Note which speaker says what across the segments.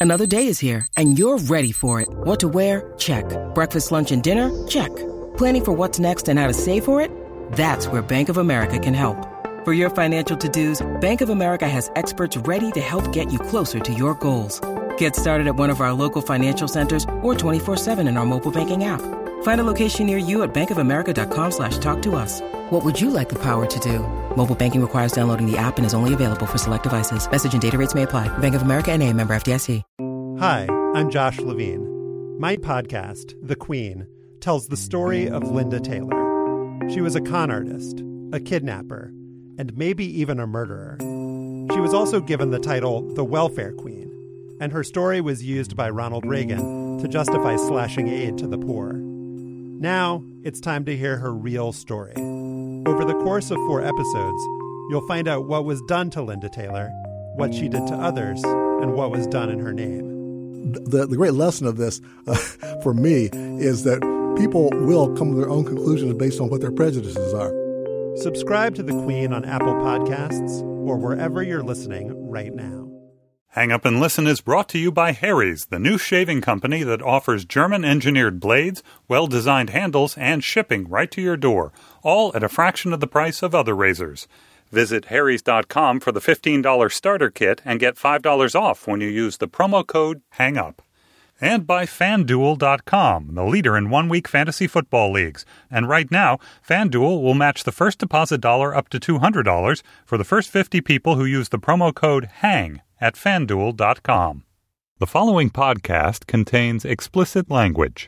Speaker 1: Another day is here, and you're ready for it. What to wear? Check. Breakfast, lunch, and dinner? Check. Planning for what's next and how to save for it? That's where Bank of America can help. For your financial to-dos, Bank of America has experts ready to help get you closer to your goals. Get started at one of our local financial centers or 24/7 in our mobile banking app. Find a location near you at bankofamerica.com/talktous. What would you like the power to do? Mobile banking requires downloading the app and is only available for select devices. Message and data rates may apply. Bank of America N.A., member FDIC.
Speaker 2: Hi, I'm Josh Levine. My podcast, The Queen, tells the story of Linda Taylor. She was a con artist, a kidnapper, and maybe even a murderer. She was also given the title the Welfare Queen, and her story was used by Ronald Reagan to justify slashing aid to the poor. Now, it's time to hear her real story. Over the course of 4 episodes, you'll find out what was done to Linda Taylor, what she did to others, and what was done in her name.
Speaker 3: The great lesson of this, for me, is that people will come to their own conclusions based on what their prejudices are.
Speaker 2: Subscribe to The Queen on Apple Podcasts or wherever you're listening right now.
Speaker 4: Hang Up and Listen is brought to you by Harry's, the new shaving company that offers German-engineered blades, well-designed handles, and shipping right to your door, all at a fraction of the price of other razors. Visit harrys.com for the $15 starter kit and get $5 off when you use the promo code HANGUP. And by FanDuel.com, the leader in one-week fantasy football leagues. And right now, FanDuel will match the first deposit dollar up to $200 for the first 50 people who use the promo code HANG at FanDuel.com. The following podcast contains explicit language.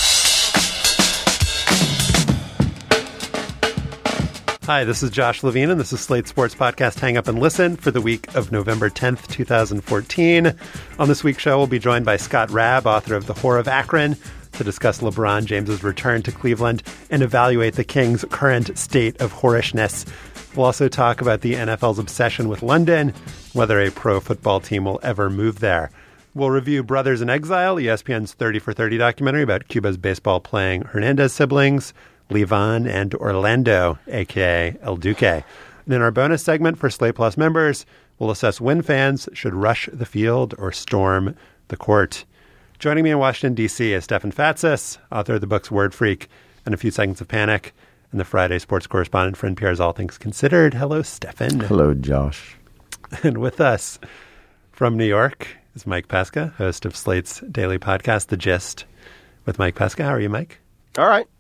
Speaker 2: Hi, this is Josh Levine, and this is Slate's sports podcast Hang Up and Listen for the week of November 10th, 2014. On this week's show, we'll be joined by Scott Raab, author of The Whore of Akron, to discuss LeBron James's return to Cleveland and evaluate the Kings' current state of whorishness. We'll also talk about the NFL's obsession with London, whether a pro football team will ever move there. We'll review Brothers in Exile, ESPN's 30 for 30 documentary about Cuba's baseball-playing Hernandez siblings, Levon and Orlando, a.k.a. El Duque. And in our bonus segment for Slate Plus members, we'll assess when fans should rush the field or storm the court. Joining me in Washington, D.C. is Stefan Fatsis, author of the books Word Freak and A Few Seconds of Panic, and the Friday sports correspondent for NPR's All Things Considered. Hello, Stefan.
Speaker 5: Hello, Josh.
Speaker 2: And with us from New York is Mike Pesca, host of Slate's daily podcast, The Gist, with Mike Pesca. How are you, Mike?
Speaker 6: All right.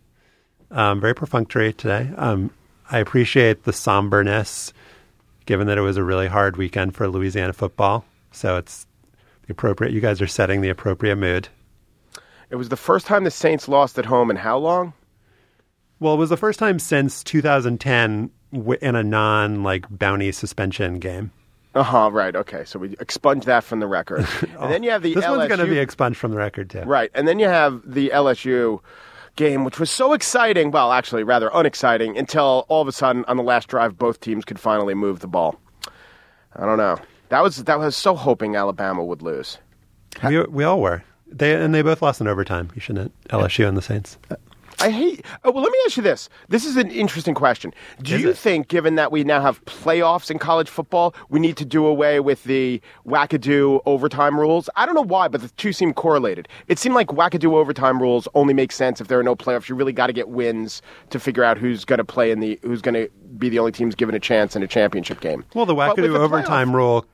Speaker 2: Very perfunctory today. I appreciate the somberness, given that it was a really hard weekend for Louisiana football. So it's the appropriate. You guys are setting the appropriate mood.
Speaker 6: It was the first time the Saints lost at home in how long?
Speaker 2: Well, it was the first time since 2010 in a non-bounty suspension game.
Speaker 6: Right. Okay. So we expunged that from the record. And then you have the
Speaker 2: this
Speaker 6: LSU.
Speaker 2: One's going to be expunged from the record, too.
Speaker 6: Right. And then you have the LSU game, which was so exciting. Well, actually, rather unexciting until all of a sudden on the last drive, both teams could finally move the ball. I don't know. That was so hoping Alabama would lose.
Speaker 2: We all were. They both lost in overtime. You shouldn't. LSU and the Saints.
Speaker 6: Well, let me ask you this. This is an interesting question. Do you think, given that we now have playoffs in college football, we need to do away with the wackadoo overtime rules? I don't know why, but the two seem correlated. It seemed like wackadoo overtime rules only make sense if there are no playoffs. You really got to get wins to figure out who's going to play who's going to be the only teams given a chance in a championship game.
Speaker 2: Well, the wackadoo overtime rule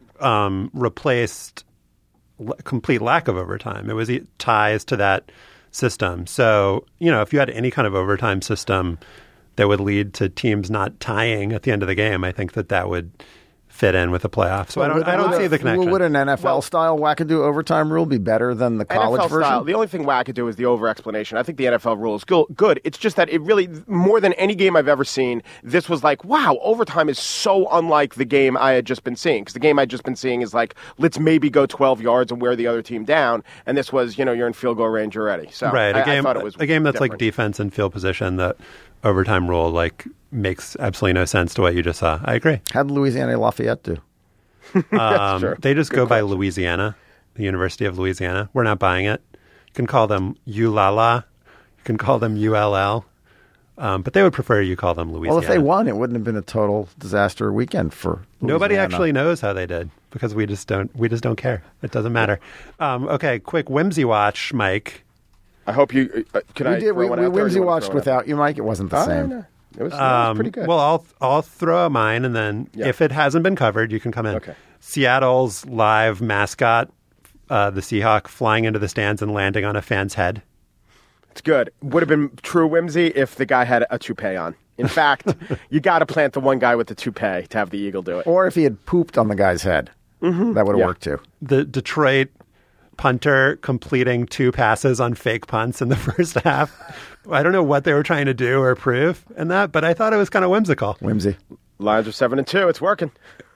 Speaker 2: replaced complete lack of overtime. It was ties to that system. So, if you had any kind of overtime system that would lead to teams not tying at the end of the game, I think that would fit in with the playoffs. So I don't see the connection.
Speaker 5: Would an NFL-style wackadoo overtime rule be better than the college
Speaker 6: NFL
Speaker 5: version?
Speaker 6: Style, the only thing wackadoo is the over-explanation. I think the NFL rule is good. It's just that it really, more than any game I've ever seen, this was like, wow, overtime is so unlike the game I had just been seeing. Because the game I'd just been seeing is like, let's maybe go 12 yards and wear the other team down. And this was, you're in field goal range already. So
Speaker 2: right,
Speaker 6: I thought it was
Speaker 2: a game that's
Speaker 6: different.
Speaker 2: like defense and field position, that overtime rule makes absolutely no sense to what you just saw. I agree.
Speaker 5: How'd Louisiana Lafayette do?
Speaker 2: They just go by Louisiana, the University of Louisiana. We're not buying it. You can call them ULALA. You can call them ULL. But they would prefer you call them Louisiana.
Speaker 5: Well, if they won, it wouldn't have been a total disaster weekend for Louisiana.
Speaker 2: Nobody actually knows how they did because we just don't care. It doesn't matter. Okay, quick whimsy watch, Mike.
Speaker 6: I hope you
Speaker 5: we whimsy watched without you, Mike. It wasn't the same.
Speaker 6: No. It was pretty good.
Speaker 2: Well, I'll throw out mine, and then if it hasn't been covered, you can come in.
Speaker 6: Okay.
Speaker 2: Seattle's live mascot, the Seahawk, flying into the stands and landing on a fan's head.
Speaker 6: It's good. Would have been true whimsy if the guy had a toupee on. In fact, you got to plant the one guy with the toupee to have the eagle do it.
Speaker 5: Or if he had pooped on the guy's head, that would have worked too.
Speaker 2: The Detroit punter completing 2 passes on fake punts in the first half. I don't know what they were trying to do or prove in that, but I thought it was kind of whimsical.
Speaker 5: Whimsy.
Speaker 6: Lions are 7-2. It's working.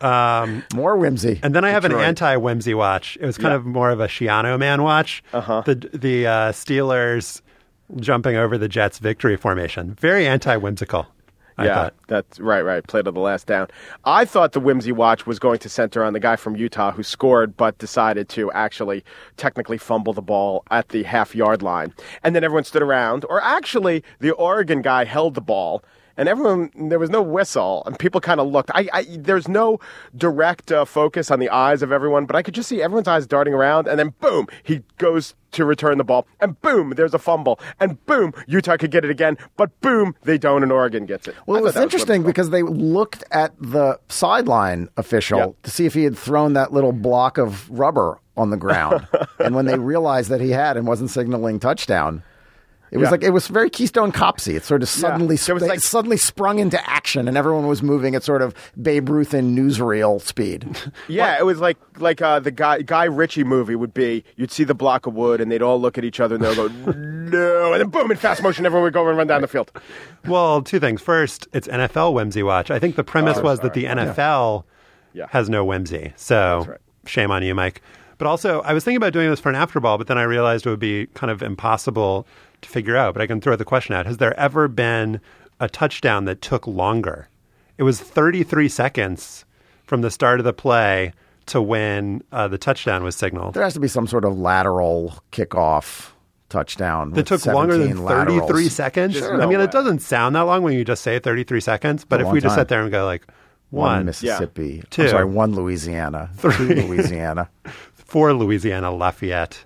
Speaker 5: More whimsy.
Speaker 2: And then I have an anti-whimsy watch. It was kind of more of a Shiano man watch. The Steelers jumping over the Jets' victory formation. Very anti-whimsical. I thought.
Speaker 6: That's right. Play to the last down. I thought the whimsy watch was going to center on the guy from Utah who scored but decided to actually technically fumble the ball at the half-yard line. And then everyone stood around. Or actually, the Oregon guy held the ball. And there was no whistle, and people kind of looked. There's no direct focus on the eyes of everyone, but I could just see everyone's eyes darting around, and then boom, he goes to return the ball, and boom, there's a fumble, and boom, Utah could get it again, but boom, they don't, and Oregon gets it.
Speaker 5: Well, it was interesting because they looked at the sideline official to see if he had thrown that little block of rubber on the ground, and when they realized that he had and wasn't signaling touchdown. It was it was very Keystone Copsy. It sort of suddenly suddenly sprung into action, and everyone was moving at sort of Babe Ruth in newsreel speed.
Speaker 6: It was like the Guy Ritchie movie would be. You'd see the block of wood, and they'd all look at each other, and they'll go, no, and then boom, in fast motion, everyone would go and run down the field.
Speaker 2: Well, 2 things. First, it's NFL whimsy watch. I think the premise was that the NFL has no whimsy. So shame on you, Mike. But also, I was thinking about doing this for an after ball, but then I realized it would be kind of impossible to figure out. But I can throw the question out. Has there ever been a touchdown that took longer? It was 33 seconds from the start of the play to when the touchdown was signaled.
Speaker 5: There has to be some sort of lateral kickoff touchdown
Speaker 2: that took longer than 33 seconds?
Speaker 5: Sure.
Speaker 2: I mean, it doesn't sound that long when you just say 33 seconds. But if we just sit there and go like, 1
Speaker 5: Mississippi,
Speaker 2: 2,
Speaker 5: 1 Louisiana,
Speaker 2: 3
Speaker 5: Louisiana,
Speaker 2: 4 Louisiana Lafayette.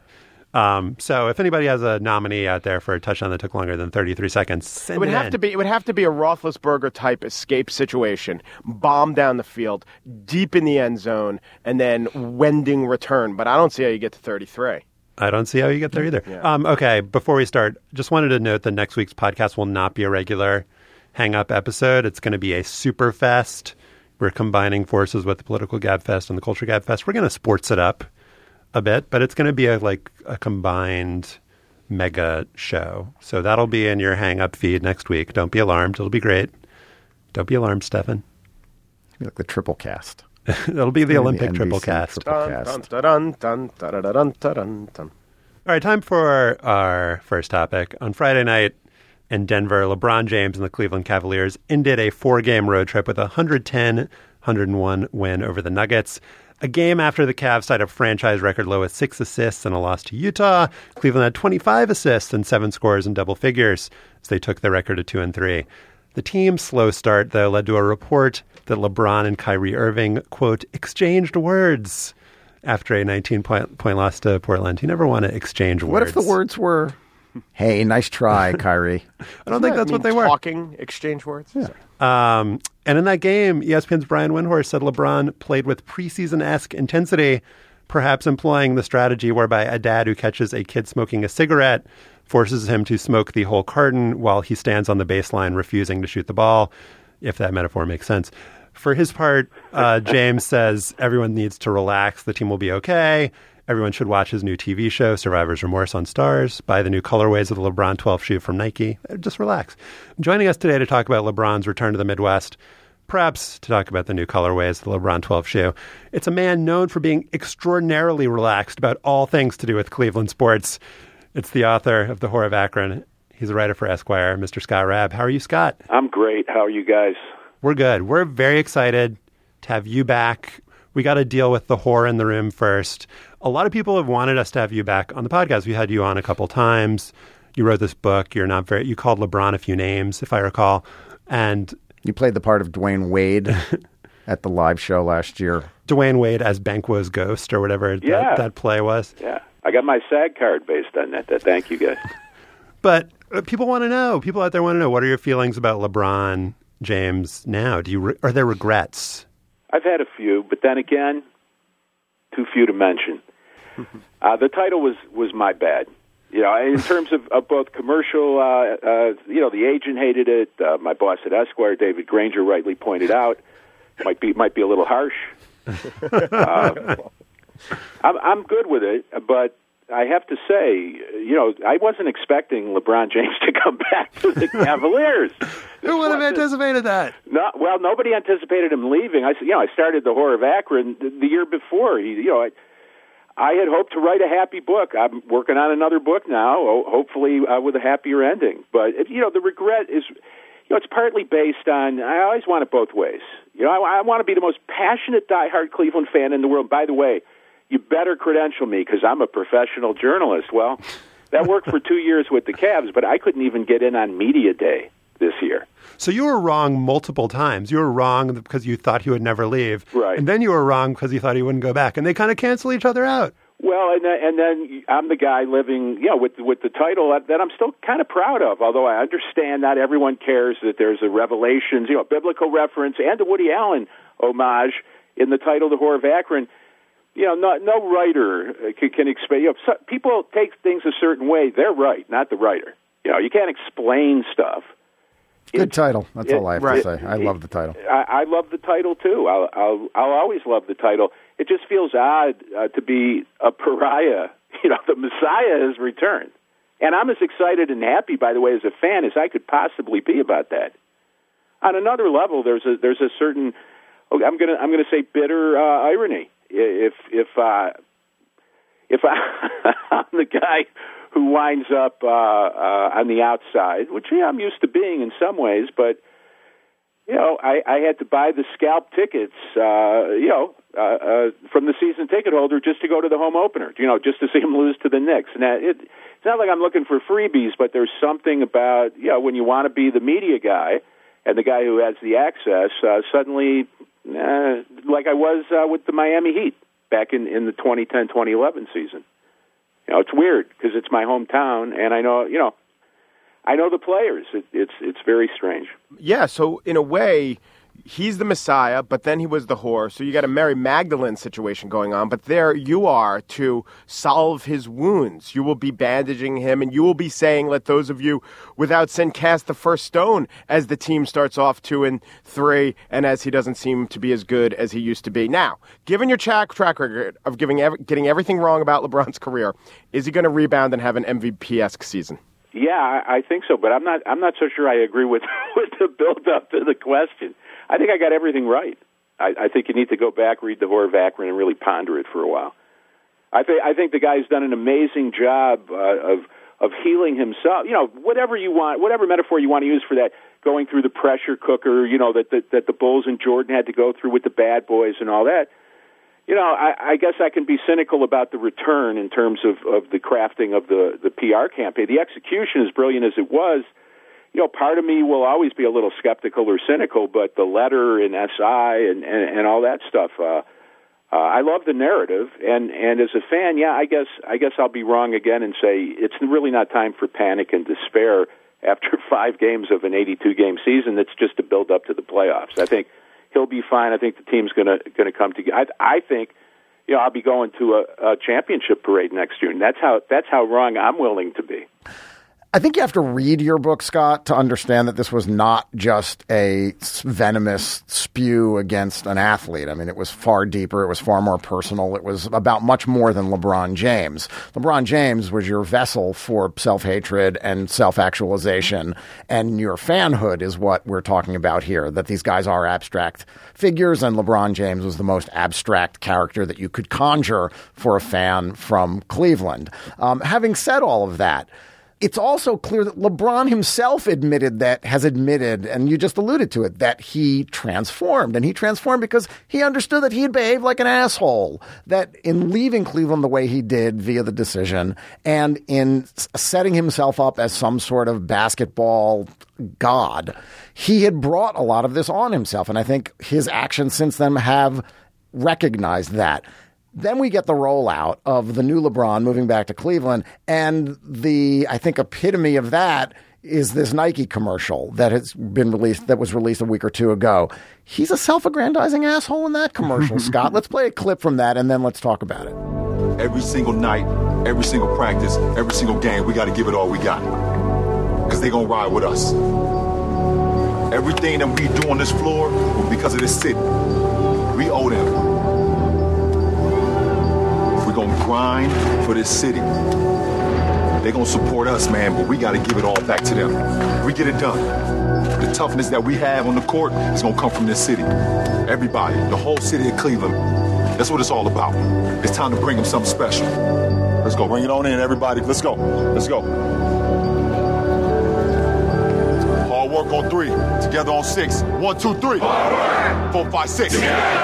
Speaker 2: So if anybody has a nominee out there for a touchdown that took longer than 33 seconds,
Speaker 6: it would have to be a Roethlisberger type escape situation, bomb down the field, deep in the end zone, and then wending return. But I don't see how you get to 33.
Speaker 2: I don't see how you get there either. Yeah. Okay, before we start, just wanted to note that next week's podcast will not be a regular Hang Up episode. It's going to be a super fest. We're combining forces with the Political Gabfest and the Culture Gabfest. We're going to sports it up a bit, but it's going to be a combined mega show. So that'll be in your Hang Up feed next week. Don't be alarmed. It'll be great. Don't be alarmed, Stefan.
Speaker 5: It'll be like the triple cast.
Speaker 2: It'll be the Olympic triple cast. All right, time for our first topic. On Friday night in Denver, LeBron James and the Cleveland Cavaliers ended a 4-game road trip with a 110-101 win over the Nuggets. A game after the Cavs tied a franchise record low with 6 assists and a loss to Utah. Cleveland had 25 assists and 7 scores in double figures as they took the record to 2-3. The team's slow start, though, led to a report that LeBron and Kyrie Irving, quote, exchanged words after a 19-point loss to Portland. You never want to exchange words.
Speaker 5: What if the words were, hey, nice try, Kyrie?
Speaker 2: I don't think that's what they were.
Speaker 6: Talking exchange words?
Speaker 5: Yeah.
Speaker 2: And in that game, ESPN's Brian Windhorst said LeBron played with preseason-esque intensity, perhaps employing the strategy whereby a dad who catches a kid smoking a cigarette forces him to smoke the whole carton while he stands on the baseline refusing to shoot the ball, if that metaphor makes sense. For his part, James says everyone needs to relax. The team will be okay. Everyone should watch his new TV show, Survivor's Remorse on Stars. Buy the new colorways of the LeBron 12 shoe from Nike. Just relax. Joining us today to talk about LeBron's return to the Midwest, perhaps to talk about the new colorways of the LeBron 12 shoe, it's a man known for being extraordinarily relaxed about all things to do with Cleveland sports. It's the author of The Whore of Akron. He's a writer for Esquire, Mr. Scott Raab. How are you, Scott?
Speaker 7: I'm great. How are you guys?
Speaker 2: We're good. We're very excited to have you back. We got to deal with the whore in the room first. A lot of people have wanted us to have you back on the podcast. We had you on a couple times. you wrote this book. You called LeBron a few names, if I recall. And
Speaker 5: you played the part of Dwayne Wade at the live show last year.
Speaker 2: Dwayne Wade as Banquo's ghost or whatever that play was.
Speaker 7: Yeah. I got my SAG card based on that. Thank you, guys.
Speaker 2: But people want to know. People out there want to know, what are your feelings about LeBron James now? Are there regrets?
Speaker 7: I've had a few, but then again, too few to mention. The title was my bad. In terms of both commercial, the agent hated it. My boss at Esquire, David Granger, rightly pointed out, might be a little harsh. I'm good with it, but I have to say, I wasn't expecting LeBron James to come back to the Cavaliers.
Speaker 2: Who would have anticipated that?
Speaker 7: No, well, nobody anticipated him leaving. I started the Horror of Akron the year before. I had hoped to write a happy book. I'm working on another book now, hopefully with a happier ending. But the regret is, it's partly based on, I always want it both ways. I want to be the most passionate, diehard Cleveland fan in the world. By the way, you better credential me because I'm a professional journalist. Well, that worked for 2 years with the Cavs, but I couldn't even get in on media day this year.
Speaker 2: So you were wrong multiple times. You were wrong because you thought he would never leave.
Speaker 7: Right.
Speaker 2: And then you were wrong because you thought he wouldn't go back. And they kind of cancel each other out.
Speaker 7: Well, and then I'm the guy living, with the title that I'm still kind of proud of, although I understand not everyone cares that there's a Revelations, biblical reference and a Woody Allen homage in the title, The Horror of Akron. No writer can explain. People take things a certain way. They're right, not the writer. You can't explain stuff.
Speaker 5: Good title. That's all I have to say. I love the title.
Speaker 7: I love the title too. I'll always love the title. It just feels odd to be a pariah. The Messiah has returned, and I'm as excited and happy, by the way, as a fan as I could possibly be about that. On another level, there's a certain I'm gonna say bitter irony. If I'm the guy who winds up on the outside, which I'm used to being in some ways, but I had to buy the scalp tickets, from the season ticket holder just to go to the home opener, just to see him lose to the Knicks. And it's not like I'm looking for freebies, but there's something about when you want to be the media guy and the guy who has the access, suddenly, like I was with the Miami Heat back in the 2010-2011 season. It's weird because it's my hometown, and I know the players. It's very strange.
Speaker 6: Yeah, so in a way, he's the Messiah, but then he was the whore. So you got a Mary Magdalene situation going on, but there you are to solve his wounds. You will be bandaging him, and you will be saying, let those of you without sin cast the first stone as the team starts off 2-3, and as he doesn't seem to be as good as he used to be. Now, given your track record of getting everything wrong about LeBron's career, is he going to rebound and have an MVP-esque season?
Speaker 7: Yeah, I think so, but I'm not so sure I agree with the build-up to the question. I think I got everything right. I think you need to go back, read The Horror of Akron, and really ponder it for a while. I think the guy's done an amazing job of healing himself. Whatever you want, whatever metaphor you want to use for that, going through the pressure cooker, that the Bulls and Jordan had to go through with the bad boys and all that. I guess I can be cynical about the return in terms of the crafting of the PR campaign. The execution, as brilliant as it was, part of me will always be a little skeptical or cynical, but the letter and SI and all that stuff, I love the narrative. And as a fan, I guess I'll be wrong again and say it's really not time for panic and despair after 5 games of an 82-game season. That's just to build up to the playoffs. I think he'll be fine. I think the team's going to come together. I think I'll be going to a championship parade next year, and that's how wrong I'm willing to be.
Speaker 5: I think you have to read your book, Scott, to understand that this was not just a venomous spew against an athlete. I mean, it was far deeper. It was far more personal. It was about much more than LeBron James. LeBron James was your vessel for self-hatred and self-actualization, and your fanhood is what we're talking about here, that these guys are abstract figures, and LeBron James was the most abstract character that you could conjure for a fan from Cleveland. Having said all of that, it's also clear that LeBron himself has admitted, and you just alluded to it, that he transformed. And he transformed because he understood that he had behaved like an asshole, that in leaving Cleveland the way he did via the decision and in setting himself up as some sort of basketball god, he had brought a lot of this on himself. And I think his actions since then have recognized that. Then we get the rollout of the new LeBron moving back to Cleveland, and the, I think, epitome of that is this Nike commercial that was released a week or two ago. He's a self-aggrandizing asshole in that commercial, Scott. Let's play a clip from that, and then let's talk about it.
Speaker 8: Every single night, every single practice, every single game, we got to give it all we got, because they're going to ride with us. Everything that we do on this floor will be because of this city. We owe them. We're going to grind for this city. They're going to support us, man, but we got to give it all back to them. We get it done. The toughness that we have on the court is going to come from this city. Everybody, the whole city of Cleveland. That's what it's all about. It's time to bring them something special. Let's go. Bring it on in, everybody. Let's go. Let's go. Hard work on 3. Together on 6. 1, 2, 3. 4, 5, 6.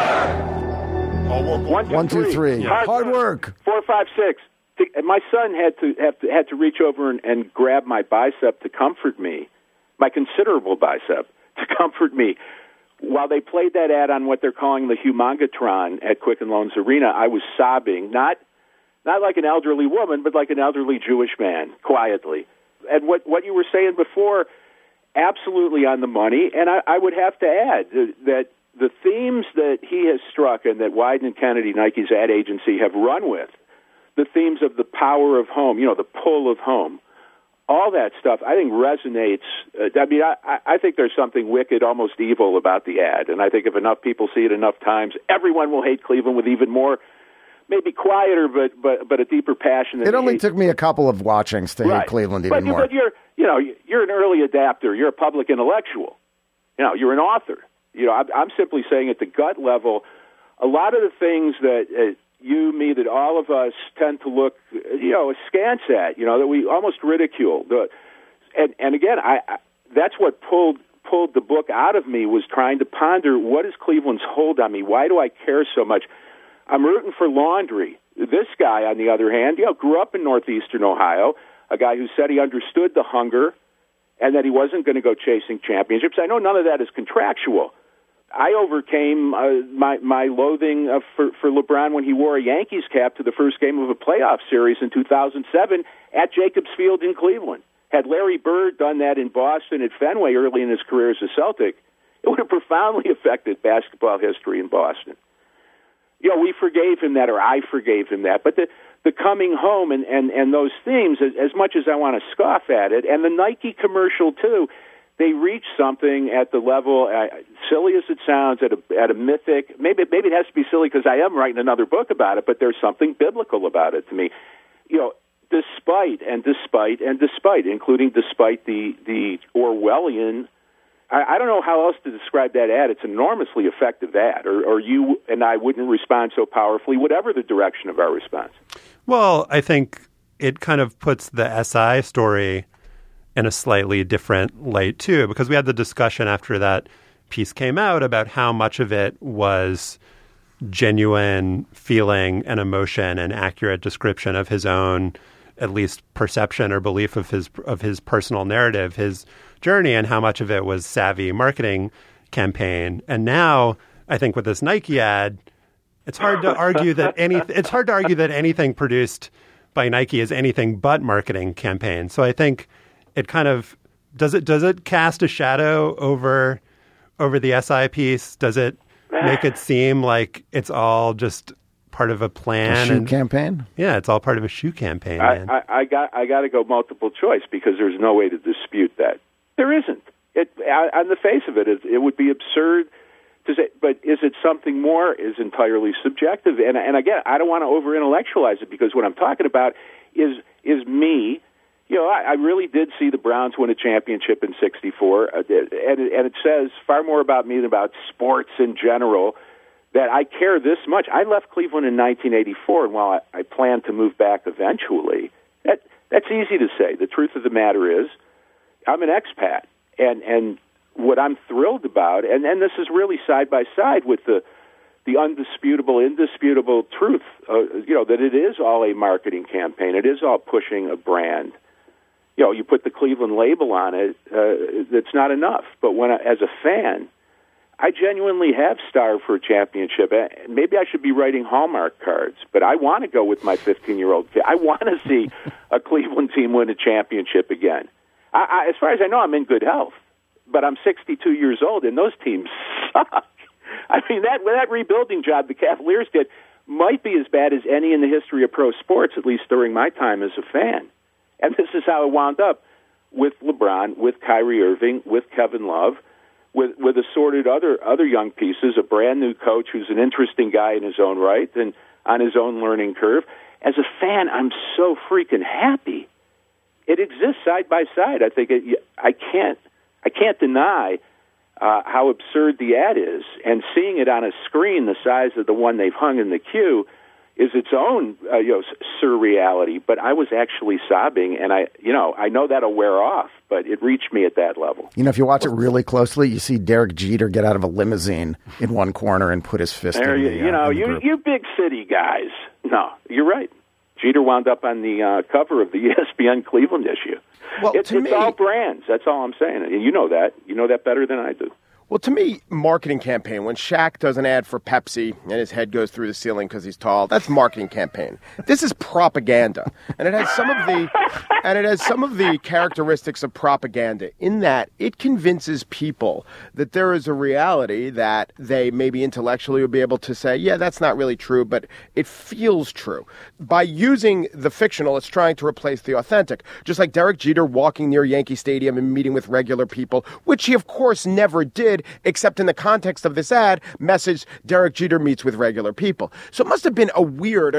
Speaker 8: Hard work.
Speaker 5: 1, 2, 3. Hard work.
Speaker 7: 4, 5, 6. My son had to reach over and grab my bicep to comfort me, my considerable bicep to comfort me. While they played that ad on what they're calling the Humongatron at Quicken Loans Arena, I was sobbing, not like an elderly woman, but like an elderly Jewish man, quietly. And what you were saying before, absolutely on the money. And I would have to add that the themes that he has struck and that Wieden and Kennedy, Nike's ad agency, have run with, the themes of the power of home, the pull of home, all that stuff, I think resonates. I think there's something wicked, almost evil about the ad. And I think if enough people see it enough times, everyone will hate Cleveland with even more, maybe quieter, but a deeper passion.
Speaker 5: It only took me a couple of watchings to hate Cleveland even more.
Speaker 7: But you're an early adapter. You're a public intellectual. You're an author. I'm simply saying at the gut level, a lot of the things that you, me, that all of us tend to look, askance at, that we almost ridicule. And again, that's what pulled the book out of me, was trying to ponder, what is Cleveland's hold on me? Why do I care so much? I'm rooting for Laundry. This guy, on the other hand, grew up in northeastern Ohio, a guy who said he understood the hunger and that he wasn't going to go chasing championships. I know none of that is contractual. I overcame my loathing for LeBron when he wore a Yankees cap to the first game of a playoff series in 2007 at Jacobs Field in Cleveland. Had Larry Bird done that in Boston at Fenway early in his career as a Celtic, it would have profoundly affected basketball history in Boston. We forgave him that, or I forgave him that. But the coming home and those themes, as much as I want to scoff at it, and the Nike commercial too, they reach something at the level, silly as it sounds, at a mythic. Maybe it has to be silly because I am writing another book about it, but there's something biblical about it to me. Despite, including despite the Orwellian. I don't know how else to describe that ad. It's an enormously effective ad, or you and I wouldn't respond so powerfully, whatever the direction of our response.
Speaker 2: Well, I think it kind of puts the SI story in a slightly different light, too, because we had the discussion after that piece came out about how much of it was genuine feeling and emotion and accurate description of his own, at least perception or belief of his personal narrative, his journey, and how much of it was savvy marketing campaign. And now, I think with this Nike ad, it's hard to argue that anything produced by Nike is anything but marketing campaign. So I think it kind of does it cast a shadow over the SI piece? Does it make it seem like it's all just part of a plan?
Speaker 5: A shoe campaign?
Speaker 2: Yeah, it's all part of a shoe campaign. Man.
Speaker 7: I got to go multiple choice because there's no way to dispute that. There isn't. On the face of it, it would be absurd to say. But is it something more? Is entirely subjective. And again, I don't want to over-intellectualize it because what I'm talking about is me. I really did see the Browns win a championship in '64, and it says far more about me than about sports in general that I care this much. I left Cleveland in 1984, and while I plan to move back eventually, That's easy to say. The truth of the matter is, I'm an expat, and what I'm thrilled about, and this is really side by side with the indisputable truth, that it is all a marketing campaign. It is all pushing a brand. You put the Cleveland label on it, it's not enough. But as a fan, I genuinely have starved for a championship. Maybe I should be writing Hallmark cards, but I want to go with my 15-year-old kid. I want to see a Cleveland team win a championship again. As far as I know, I'm in good health, but I'm 62 years old, and those teams suck. I mean, that rebuilding job the Cavaliers did might be as bad as any in the history of pro sports, at least during my time as a fan. And this is how it wound up with LeBron, with Kyrie Irving, with Kevin Love, with assorted other young pieces, a brand new coach who's an interesting guy in his own right and on his own learning curve. As a fan, I'm so freaking happy. It exists side by side. I think I can't deny how absurd the ad is, and seeing it on a screen the size of the one they've hung in the queue is its own surreality. But I was actually sobbing, and I know that'll wear off, but it reached me at that level.
Speaker 5: If you watch it really closely, you see Derek Jeter get out of a limousine in one corner and put his fist in the
Speaker 7: you big city guys. No, you're right. Jeter wound up on the cover of the ESPN Cleveland issue.
Speaker 6: Well,
Speaker 7: it's all brands. That's all I'm saying. And you know that. You know that better than I do.
Speaker 6: Well, to me, marketing campaign, when Shaq does an ad for Pepsi and his head goes through the ceiling because he's tall, that's marketing campaign. This is propaganda. And it has some of the characteristics of propaganda in that it convinces people that there is a reality that they maybe intellectually would be able to say, yeah, that's not really true, but it feels true. By using the fictional, it's trying to replace the authentic. Just like Derek Jeter walking near Yankee Stadium and meeting with regular people, which he, of course, never did, except in the context of this ad, message Derek Jeter meets with regular people. So it must have been a weird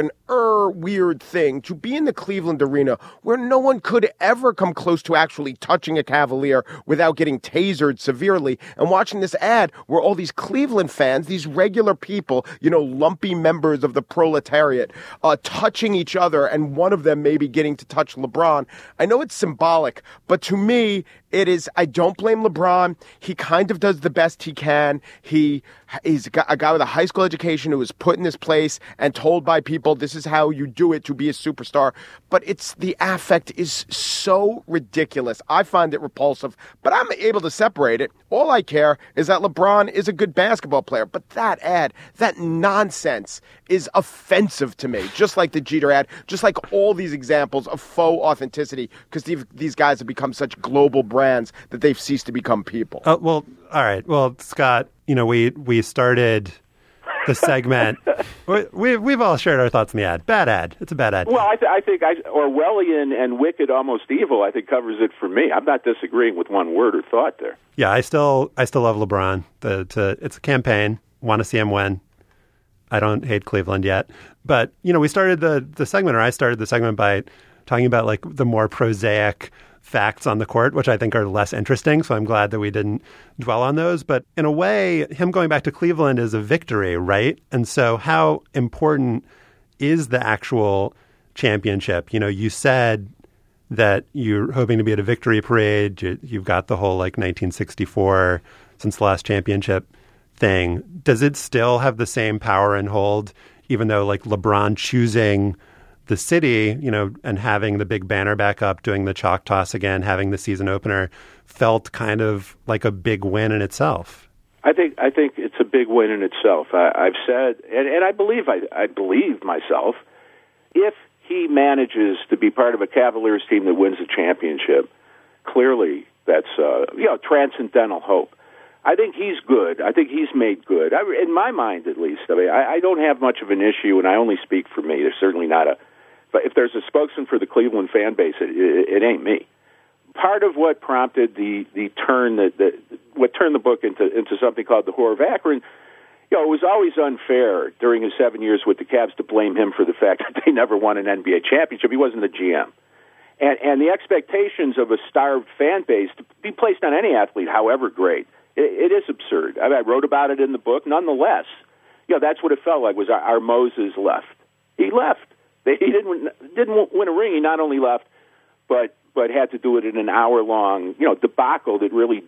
Speaker 6: thing to be in the Cleveland arena where no one could ever come close to actually touching a Cavalier without getting tasered severely, and watching this ad where all these Cleveland fans, these regular people, lumpy members of the proletariat, touching each other, and one of them maybe getting to touch LeBron. I know it's symbolic, but to me, it is. I don't blame LeBron. He kind of does the best he can. He's a guy with a high school education who was put in this place and told by people this is how you do it to be a superstar. But the affect is so ridiculous. I find it repulsive, but I'm able to separate it. All I care is that LeBron is a good basketball player. But that ad, that nonsense is offensive to me, just like the Jeter ad, just like all these examples of faux authenticity, because these guys have become such global brands that they've ceased to become people.
Speaker 2: Well, all right. Well, Scott, we started the segment. We've all shared our thoughts on the ad. Bad ad. It's a bad ad.
Speaker 7: Well, I think Orwellian and wicked, almost evil, I think covers it for me. I'm not disagreeing with one word or thought there.
Speaker 2: Yeah, I still love LeBron. It's a campaign. Want to see him win. I don't hate Cleveland yet. But, we started the segment, or I started the segment by talking about like the more prosaic facts on the court, which I think are less interesting. So I'm glad that we didn't dwell on those. But in a way, him going back to Cleveland is a victory, right? And so how important is the actual championship? You said that you're hoping to be at a victory parade. You've got the whole like 1964 since the last championship thing. Does it still have the same power and hold, even though like LeBron choosing the city, and having the big banner back up, doing the chalk toss again, having the season opener felt kind of like a big win in itself?
Speaker 7: I think it's a big win in itself. I've said, and I believe myself, if he manages to be part of a Cavaliers team that wins a championship, clearly that's transcendental hope. I think he's good. I think he's made good. In my mind, at least. I mean, I don't have much of an issue, and I only speak for me. There's certainly not but if there's a spokesman for the Cleveland fan base, it ain't me. Part of what prompted the turn what turned the book into something called the Horror of Akron, it was always unfair during his 7 years with the Cavs to blame him for the fact that they never won an NBA championship. He wasn't the GM. And the expectations of a starved fan base to be placed on any athlete, however great, it is absurd. I wrote about it in the book. Nonetheless, that's what it felt like, was our Moses left. He left. He didn't win a ring. He not only left, but had to do it in an hour-long, debacle that really,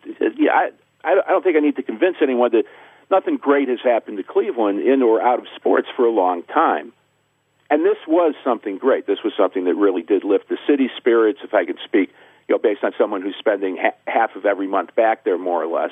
Speaker 7: I don't think I need to convince anyone that nothing great has happened to Cleveland in or out of sports for a long time. And this was something great. This was something that really did lift the city's spirits, if I could speak, based on someone who's spending half of every month back there, more or less.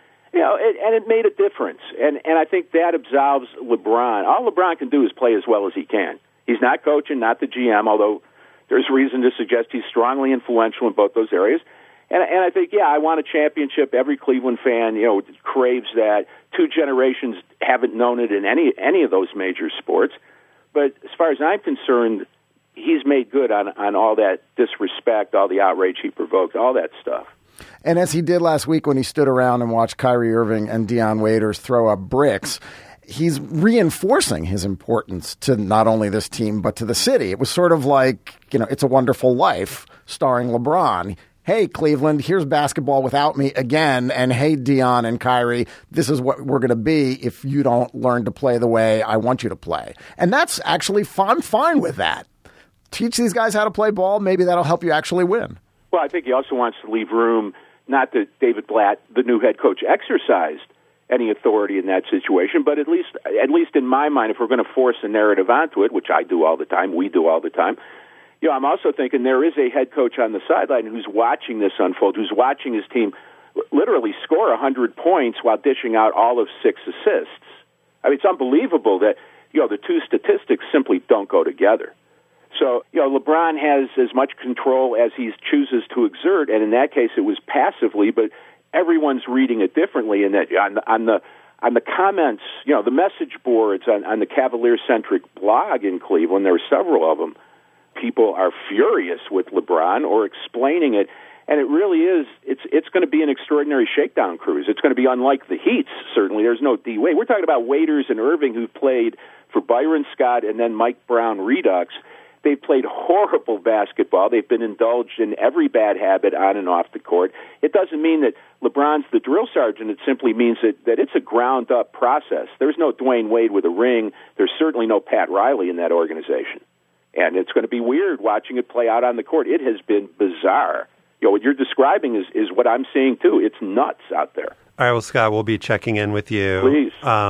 Speaker 7: And it made a difference. And I think that absolves LeBron. All LeBron can do is play as well as he can. He's not coaching, not the GM, although there's reason to suggest he's strongly influential in both those areas. And I think, I want a championship. Every Cleveland fan, craves that. 2 generations haven't known it in any of those major sports. But as far as I'm concerned, he's made good on all that disrespect, all the outrage he provoked, all that stuff.
Speaker 5: And as he did last week when he stood around and watched Kyrie Irving and Dion Waiters throw up bricks, he's reinforcing his importance to not only this team, but to the city. It was sort of like, It's a Wonderful Life starring LeBron. Hey, Cleveland, here's basketball without me again. And hey, Dion and Kyrie, this is what we're going to be if you don't learn to play the way I want you to play. And that's actually I'm fine with that. Teach these guys how to play ball. Maybe that'll help you actually win.
Speaker 7: Well, I think he also wants to leave room, not that David Blatt, the new head coach, exercised any authority in that situation, but at least in my mind, if we're going to force a narrative onto it, which I do all the time, we do all the time, I'm also thinking there is a head coach on the sideline who's watching this unfold, who's watching his team literally score 100 points while dishing out all of 6 assists. I mean, it's unbelievable that, the two statistics simply don't go together. So, LeBron has as much control as he chooses to exert, and in that case it was passively, but everyone's reading it differently, and that on the comments, the message boards on the Cavalier-centric blog in Cleveland, there were several of them, people are furious with LeBron or explaining it, and it really is, it's going to be an extraordinary shakedown cruise. It's going to be unlike the Heats, certainly. There's no D-Wade. We're talking about Waiters and Irving who played for Byron Scott and then Mike Brown Redux. They've played horrible basketball. They've been indulged in every bad habit on and off the court. It doesn't mean that LeBron's the drill sergeant. It simply means that it's a ground-up process. There's no Dwayne Wade with a ring. There's certainly no Pat Riley in that organization. And it's going to be weird watching it play out on the court. It has been bizarre. What you're describing is what I'm seeing, too. It's nuts out there.
Speaker 2: All right, well, Scott, we'll be checking in with you.
Speaker 7: Please.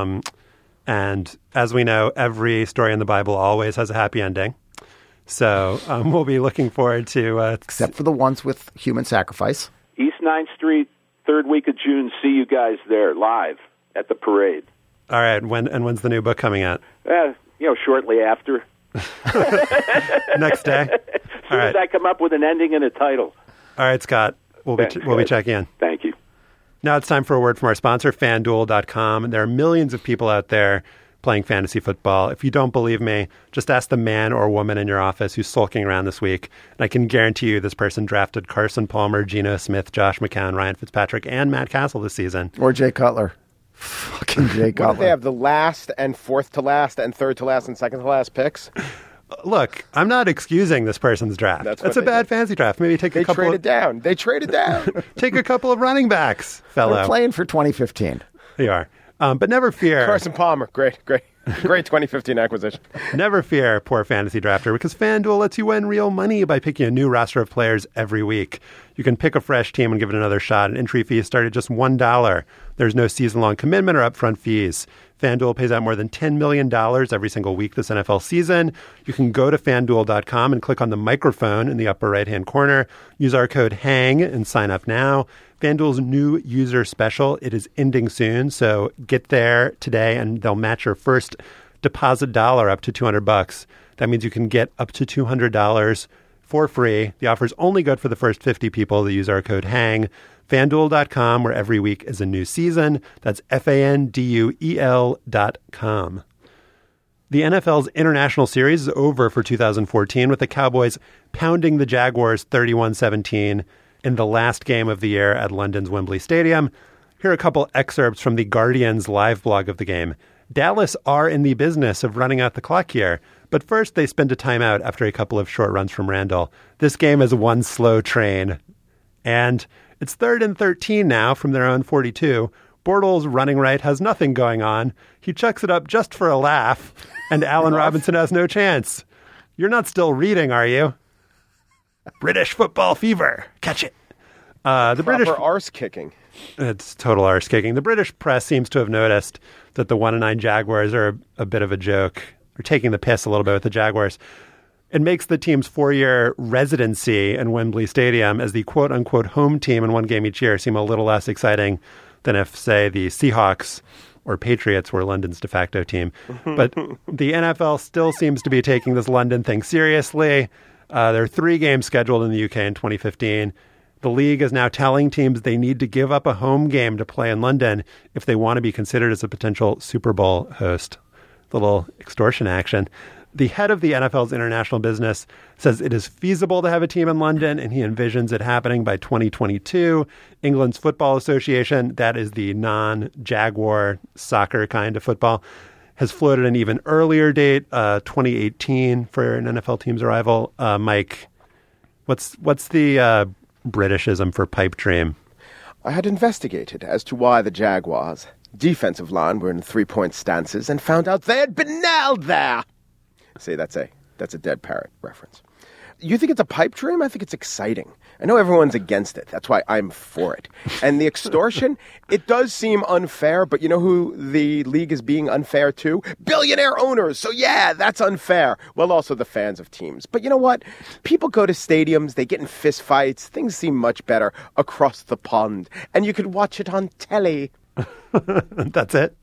Speaker 2: And as we know, every story in the Bible always has a happy ending. So we'll be looking forward to...
Speaker 5: Except for the ones with human sacrifice.
Speaker 7: East 9th Street, 3rd week of June. See you guys there live at the parade.
Speaker 2: All right. When's the new book coming out?
Speaker 7: Shortly after.
Speaker 2: Next day?
Speaker 7: As soon as I come up with an ending and a title.
Speaker 2: All right, Scott. We'll be checking in.
Speaker 7: Thank you.
Speaker 2: Now it's time for a word from our sponsor, FanDuel.com. There are millions of people out there playing fantasy football. If you don't believe me, just ask the man or woman in your office who's sulking around this week. And I can guarantee you this person drafted Carson Palmer, Geno Smith, Josh McCown, Ryan Fitzpatrick, and Matt Castle this season.
Speaker 5: Or Jay Cutler. Fucking Jay Cutler.
Speaker 6: What if they have the last and fourth to last and third to last and second to last picks?
Speaker 2: Look, I'm not excusing this person's draft. That's a bad fantasy draft. Maybe take a couple.
Speaker 6: They traded down.
Speaker 2: Take a couple of running backs, fellow.
Speaker 5: They're playing for 2015.
Speaker 2: They are. But never fear.
Speaker 6: Carson Palmer, great 2015 acquisition.
Speaker 2: Never fear, poor fantasy drafter, because FanDuel lets you win real money by picking a new roster of players every week. You can pick a fresh team and give it another shot. An entry fee start at just $1. There's no season-long commitment or upfront fees. FanDuel pays out more than $10 million every single week this NFL season. You can go to FanDuel.com and click on the microphone in the upper right-hand corner. Use our code HANG and sign up now. FanDuel's new user special, it is ending soon, so get there today and they'll match your first deposit dollar up to $200. That means you can get up to $200 for free. The offer is only good for the first 50 people that use our code HANG. FanDuel.com, where every week is a new season. That's FanDuel.com. The NFL's International Series is over for 2014 with the Cowboys pounding the Jaguars 31-17 in the last game of the year at London's Wembley Stadium. Here are a couple excerpts from the Guardian's live blog of the game. Dallas are in the business of running out the clock here, but first they spend a timeout after a couple of short runs from Randall. This game is one slow train. And it's 3rd and 13 now from their own 42. Bortles running right has nothing going on. He chucks it up just for a laugh, and Allen Robinson has no chance. You're not still reading, are you? British football fever. Catch it. The
Speaker 6: Proper
Speaker 2: British
Speaker 6: arse kicking.
Speaker 2: It's total arse kicking. The British press seems to have noticed that the 1-9 Jaguars are a bit of a joke. They're taking the piss a little bit with the Jaguars. It makes the team's 4-year residency in Wembley Stadium as the quote-unquote home team in one game each year seem a little less exciting than if, say, the Seahawks or Patriots were London's de facto team. But the NFL still seems to be taking this London thing seriously. There are 3 games scheduled in the UK in 2015. The league is now telling teams they need to give up a home game to play in London if they want to be considered as a potential Super Bowl host. Little extortion action. The head of the NFL's international business says it is feasible to have a team in London, and he envisions it happening by 2022. England's Football Association, that is the non-Jaguar soccer kind of football, has floated an even earlier date, 2018, for an NFL team's arrival. Mike, what's the Britishism for pipe dream?
Speaker 6: I had investigated as to why the Jaguars' defensive line were in 3-point stances and found out they had been nailed there. See, that's a Dead Parrot reference. You think it's a pipe dream? I think it's exciting. I know everyone's against it. That's why I'm for it. And the extortion, it does seem unfair, but you know who the league is being unfair to? Billionaire owners. So yeah, that's unfair. Well, also the fans of teams. But you know what? People go to stadiums, they get in fist fights. Things seem much better across the pond. And you could watch it on telly.
Speaker 2: That's it.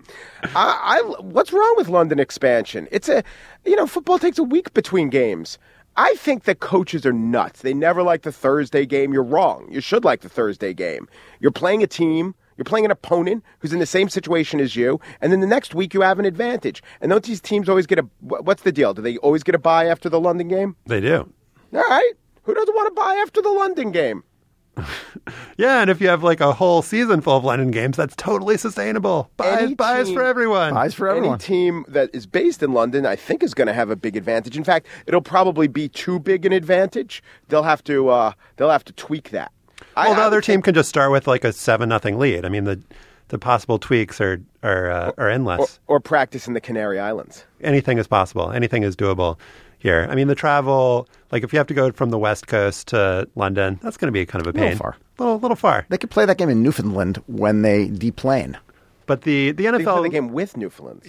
Speaker 6: What's wrong with London expansion? Football takes a week between games. I think that coaches are nuts. They never like the Thursday game. You're wrong. You should like the Thursday game. You're playing a team. You're playing an opponent who's in the same situation as you. And then the next week you have an advantage. And don't these teams always get what's the deal? Do they always get a bye after the London game?
Speaker 2: They do.
Speaker 6: All right. Who doesn't want to bye after the London game?
Speaker 2: Yeah, and if you have like a whole season full of London games, that's totally sustainable. Buys for everyone.
Speaker 5: Buys for everyone.
Speaker 6: Any team that is based in London, I think, is going to have a big advantage. In fact, it'll probably be too big an advantage. They'll have to tweak that.
Speaker 2: Well, the other team can just start with like a 7-0 lead. I mean, the possible tweaks are endless.
Speaker 6: Or practice in the Canary Islands.
Speaker 2: Anything is possible. Anything is doable here. I mean, the travel, like if you have to go from the West Coast to London, that's going to be kind of a pain. A little far.
Speaker 5: They could play that game in Newfoundland when they deplane.
Speaker 2: But the NFL...
Speaker 6: They play the game with Newfoundland.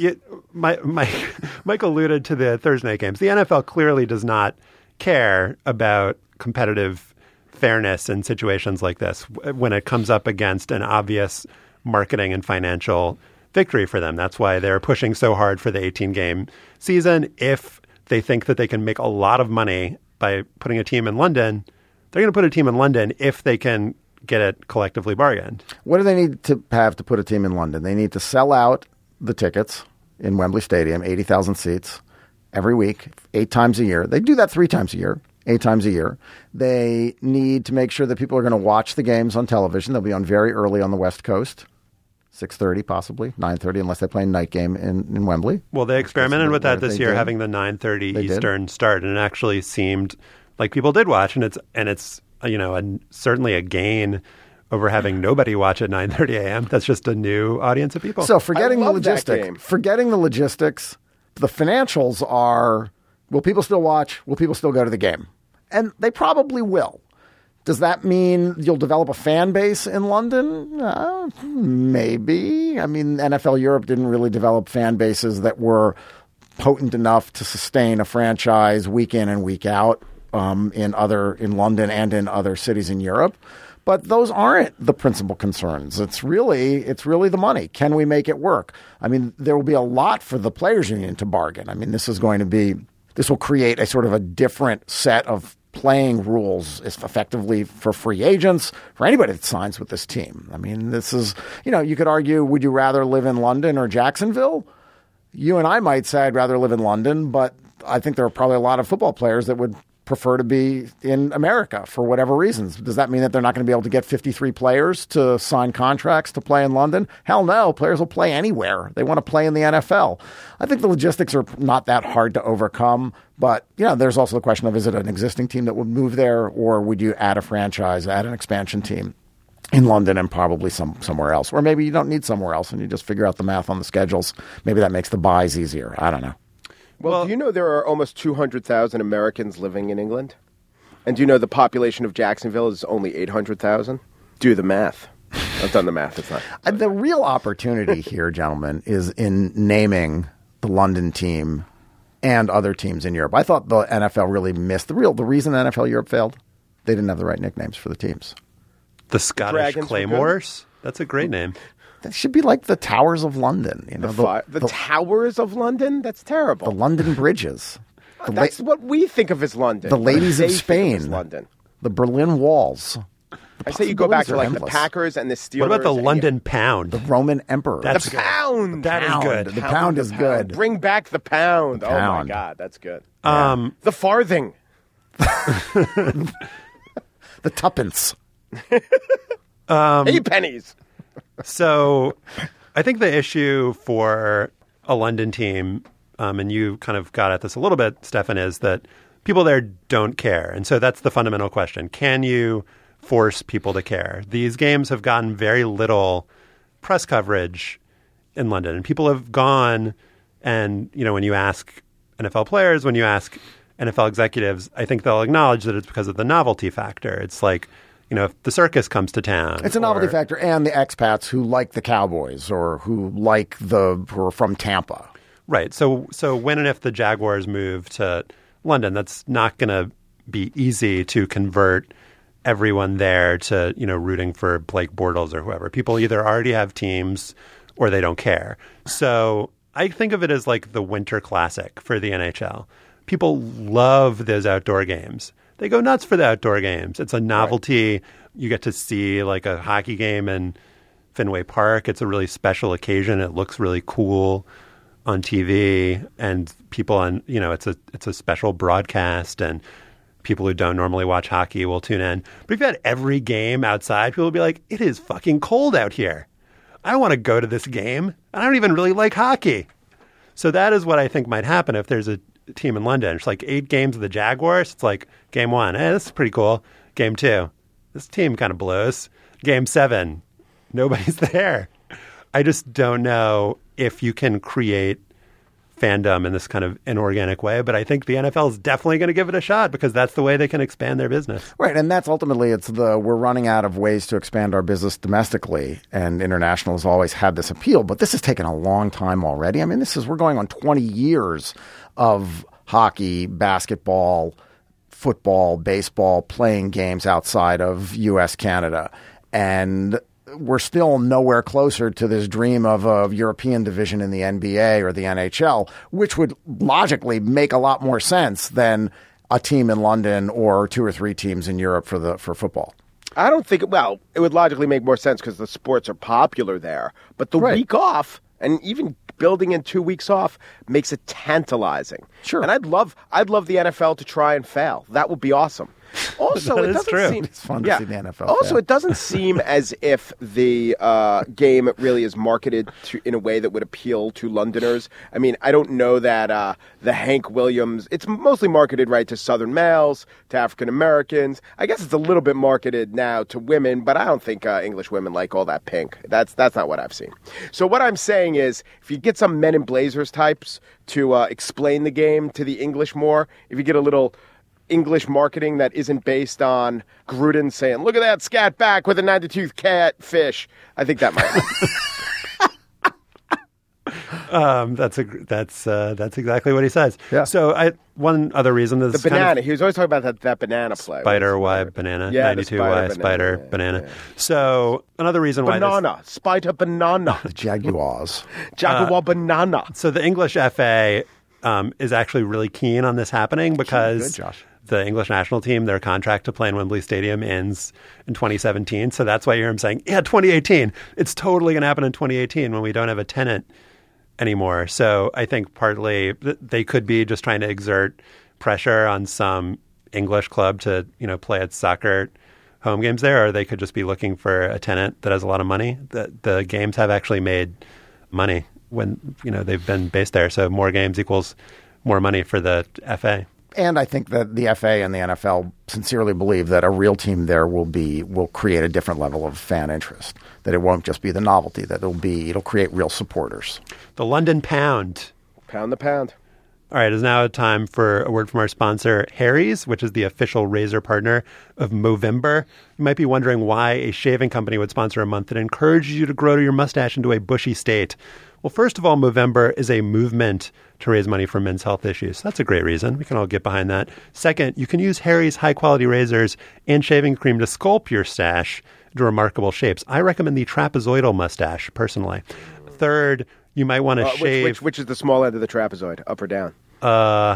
Speaker 2: Mike alluded to the Thursday night games. The NFL clearly does not care about competitive fairness in situations like this when it comes up against an obvious marketing and financial victory for them. That's why they're pushing so hard for the 18-game season. If they think that they can make a lot of money by putting a team in London, they're going to put a team in London if they can get it collectively bargained.
Speaker 5: What do they need to have to put a team in London? They need to sell out the tickets in Wembley Stadium, 80,000 seats every week, 8 times a year. They do that 3 times a year, 8 times a year. They need to make sure that people are going to watch the games on television. They'll be on very early on the West Coast. 6:30, possibly 9:30, unless they play a night game in Wembley.
Speaker 2: Well, they experimented with that this year, having the 9:30 Eastern start, and it actually seemed like people did watch, and it's certainly a gain over having nobody watch at 9:30 a.m. That's just a new audience of people.
Speaker 5: So forgetting the logistics, the financials are: will people still watch? Will people still go to the game? And they probably will. Does that mean you'll develop a fan base in London? Maybe. I mean, NFL Europe didn't really develop fan bases that were potent enough to sustain a franchise week in and week out in London and in other cities in Europe. But those aren't the principal concerns. It's really the money. Can we make it work? I mean, there will be a lot for the players' union to bargain. I mean, this will create a sort of a different set of playing rules is effectively for free agents, for anybody that signs with this team. I mean, this is, you could argue, would you rather live in London or Jacksonville? You and I might say I'd rather live in London, but I think there are probably a lot of football players that would prefer to be in America for whatever reasons. Does that mean that they're not going to be able to get 53 players to sign contracts to play in London? Hell no. Players will play anywhere. They want to play in the NFL. I think the logistics are not that hard to overcome. But, there's also the question of, is it an existing team that would move there, or would you add a franchise, add an expansion team in London and probably somewhere else? Or maybe you don't need somewhere else and you just figure out the math on the schedules. Maybe that makes the buys easier. I don't know.
Speaker 6: Well, do you know there are almost 200,000 Americans living in England? And do you know the population of Jacksonville is only 800,000? Do the math. I've done the math. It's not.
Speaker 5: The real opportunity here, gentlemen, is in naming the London team and other teams in Europe. I thought the NFL really missed the reason NFL Europe failed. They didn't have the right nicknames for the teams.
Speaker 2: The Scottish
Speaker 6: Dragons
Speaker 2: Claymores. That's a great name.
Speaker 5: That should be like the Towers of London. You know,
Speaker 6: The Towers of London? That's terrible.
Speaker 5: the London Bridges.
Speaker 6: That's what we think of as London.
Speaker 5: The ladies
Speaker 6: They
Speaker 5: of
Speaker 6: think
Speaker 5: Spain.
Speaker 6: as London.
Speaker 5: The Berlin Walls.
Speaker 6: I say you go back to
Speaker 5: possibilities are
Speaker 6: like the
Speaker 5: endless.
Speaker 6: Packers and the Steelers.
Speaker 2: What about the
Speaker 6: and
Speaker 2: London Pound?
Speaker 5: The Roman Emperor.
Speaker 2: That's
Speaker 6: the pound?
Speaker 2: That is good.
Speaker 5: The pound is good.
Speaker 6: Bring back the pound. Oh my
Speaker 5: pound.
Speaker 6: God, that's good.
Speaker 2: The
Speaker 6: farthing.
Speaker 5: The tuppence.
Speaker 6: 8 pennies.
Speaker 2: So I think the issue for a London team, and you kind of got at this a little bit, Stefan, is that people there don't care. And so that's the fundamental question. Can you force people to care? These games have gotten very little press coverage in London. And people have gone and, you know, when you ask NFL players, when you ask NFL executives, I think they'll acknowledge that it's because of the novelty factor. It's like, you know, if the circus comes to town.
Speaker 5: It's a novelty factor, and the expats who like the Cowboys or who are from Tampa.
Speaker 2: Right. So when and if the Jaguars move to London, that's not going to be easy to convert everyone there to, you know, rooting for Blake Bortles or whoever. People either already have teams or they don't care. So I think of it as like the Winter Classic for the NHL. People love those outdoor games. They go nuts for the outdoor games. It's a novelty. Right. You get to see like a hockey game in Fenway Park. It's a really special occasion. It looks really cool on TV, and people on, you know, it's a special broadcast, and people who don't normally watch hockey will tune in. But if you had every game outside, people would be like, it is fucking cold out here. I don't want to go to this game. I don't even really like hockey. So that is what I think might happen if there's a team in London. It's like 8 games of the Jaguars. It's like game 1, this is pretty cool. Game 2, this team kind of blows. Game 7, nobody's there. I just don't know if you can create fandom in this kind of inorganic way, but I think the NFL is definitely going to give it a shot because that's the way they can expand their business.
Speaker 5: Right, and that's ultimately we're running out of ways to expand our business domestically, and international has always had this appeal, but this has taken a long time already. I mean, we're going on 20 years of hockey, basketball, football, baseball, playing games outside of U.S., Canada, and we're still nowhere closer to this dream of a European division in the NBA or the NHL, which would logically make a lot more sense than a team in London or 2 or 3 teams in Europe for football.
Speaker 6: I don't think, it would logically make more sense because the sports are popular there. But the week off, and even building in 2 weeks off, makes it tantalizing.
Speaker 5: Sure.
Speaker 6: And I'd love the NFL to try and fail. That would be awesome. Also, it doesn't seem
Speaker 5: it's fun to see the NFL.
Speaker 6: Also, it doesn't seem as if the game really is marketed in a way that would appeal to Londoners. I mean, I don't know that the Hank Williams. It's mostly marketed to Southern males, to African Americans. I guess it's a little bit marketed now to women, but I don't think English women like all that pink. That's not what I've seen. So what I'm saying is, if you get some Men in Blazers types to explain the game to the English more, if you get a little English marketing that isn't based on Gruden saying, look at that scat back with a 92th catfish, I think that might happen.
Speaker 2: That's exactly what he says.
Speaker 5: Yeah.
Speaker 2: So one other reason is
Speaker 6: the banana. He was always talking about that banana play.
Speaker 2: Spider Y banana.
Speaker 6: Yeah,
Speaker 2: 92Y spider banana.
Speaker 6: Yeah.
Speaker 2: So another reason why
Speaker 6: Spider banana.
Speaker 5: The Jaguars.
Speaker 6: Jaguar banana.
Speaker 2: So the English FA is actually really keen on this happening because
Speaker 5: Good, Josh.
Speaker 2: The English national team, their contract to play in Wembley Stadium ends in 2017. So that's why you hear him saying, 2018. It's totally going to happen in 2018 when we don't have a tenant anymore. So I think partly they could be just trying to exert pressure on some English club to, play its soccer home games there, or they could just be looking for a tenant that has a lot of money. The games have actually made money when, they've been based there. So more games equals more money for the FA.
Speaker 5: And I think that the FA and the NFL sincerely believe that a real team there will create a different level of fan interest. That it won't just be the novelty. That it'll create real supporters.
Speaker 2: The London Pound.
Speaker 6: Pound the pound.
Speaker 2: All right, it's now time for a word from our sponsor, Harry's, which is the official razor partner of Movember. You might be wondering why a shaving company would sponsor a month that encourages you to grow your mustache into a bushy state. Well, first of all, Movember is a movement to raise money for men's health issues. That's a great reason. We can all get behind that. Second, you can use Harry's high-quality razors and shaving cream to sculpt your stache into remarkable shapes. I recommend the trapezoidal mustache, personally. Third, you might want to shave...
Speaker 6: Which is the small end of the trapezoid, up or down?
Speaker 2: I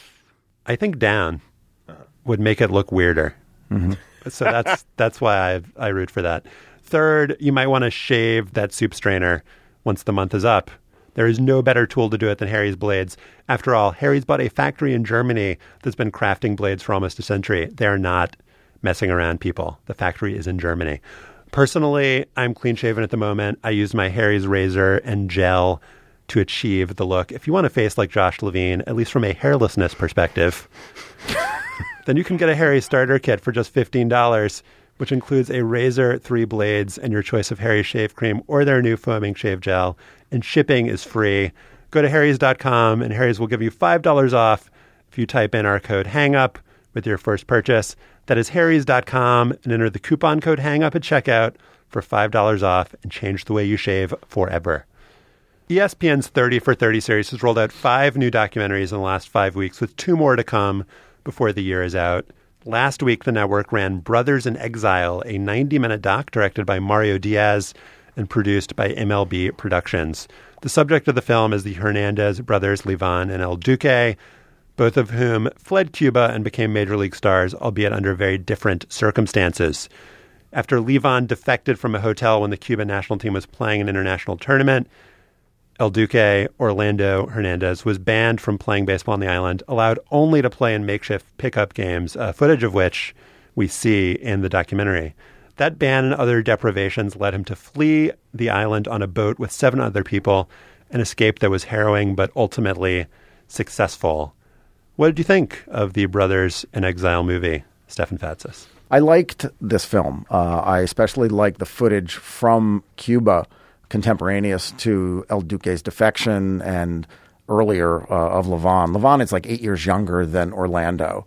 Speaker 2: think down would make it look weirder.
Speaker 5: Mm-hmm.
Speaker 2: So that's why I root for that. Third, you might want to shave that soup strainer once the month is up. There is no better tool to do it than Harry's blades. After all, Harry's bought a factory in Germany that's been crafting blades for almost a century. They are not messing around, people. The factory is in Germany. Personally, I'm clean-shaven at the moment. I use my Harry's razor and gel to achieve the look. If you want a face like Josh Levine, at least from a hairlessness perspective, then you can get a Harry starter kit for just $15, which includes a razor, 3 blades, and your choice of Harry's shave cream or their new foaming shave gel. And shipping is free. Go to harrys.com and Harry's will give you $5 off if you type in our code HANGUP with your first purchase. That is harrys.com and enter the coupon code HANGUP at checkout for $5 off and change the way you shave forever. ESPN's 30 for 30 series has rolled out 5 new documentaries in the last 5 weeks, with 2 more to come before the year is out. Last week, the network ran Brothers in Exile, a 90-minute doc directed by Mario Diaz and produced by MLB Productions. The subject of the film is the Hernandez brothers, Livan and El Duque, both of whom fled Cuba and became major league stars, albeit under very different circumstances. After Livan defected from a hotel when the Cuban national team was playing an international tournament, El Duque, Orlando Hernandez, was banned from playing baseball on the island, allowed only to play in makeshift pickup games, footage of which we see in the documentary. That ban and other deprivations led him to flee the island on a boat with 7 other people, an escape that was harrowing but ultimately successful. What did you think of the Brothers in Exile movie, Stefan Fatsis?
Speaker 5: I liked this film. I especially liked the footage from Cuba contemporaneous to El Duque's defection and earlier of Livan. Livan is like 8 years younger than Orlando.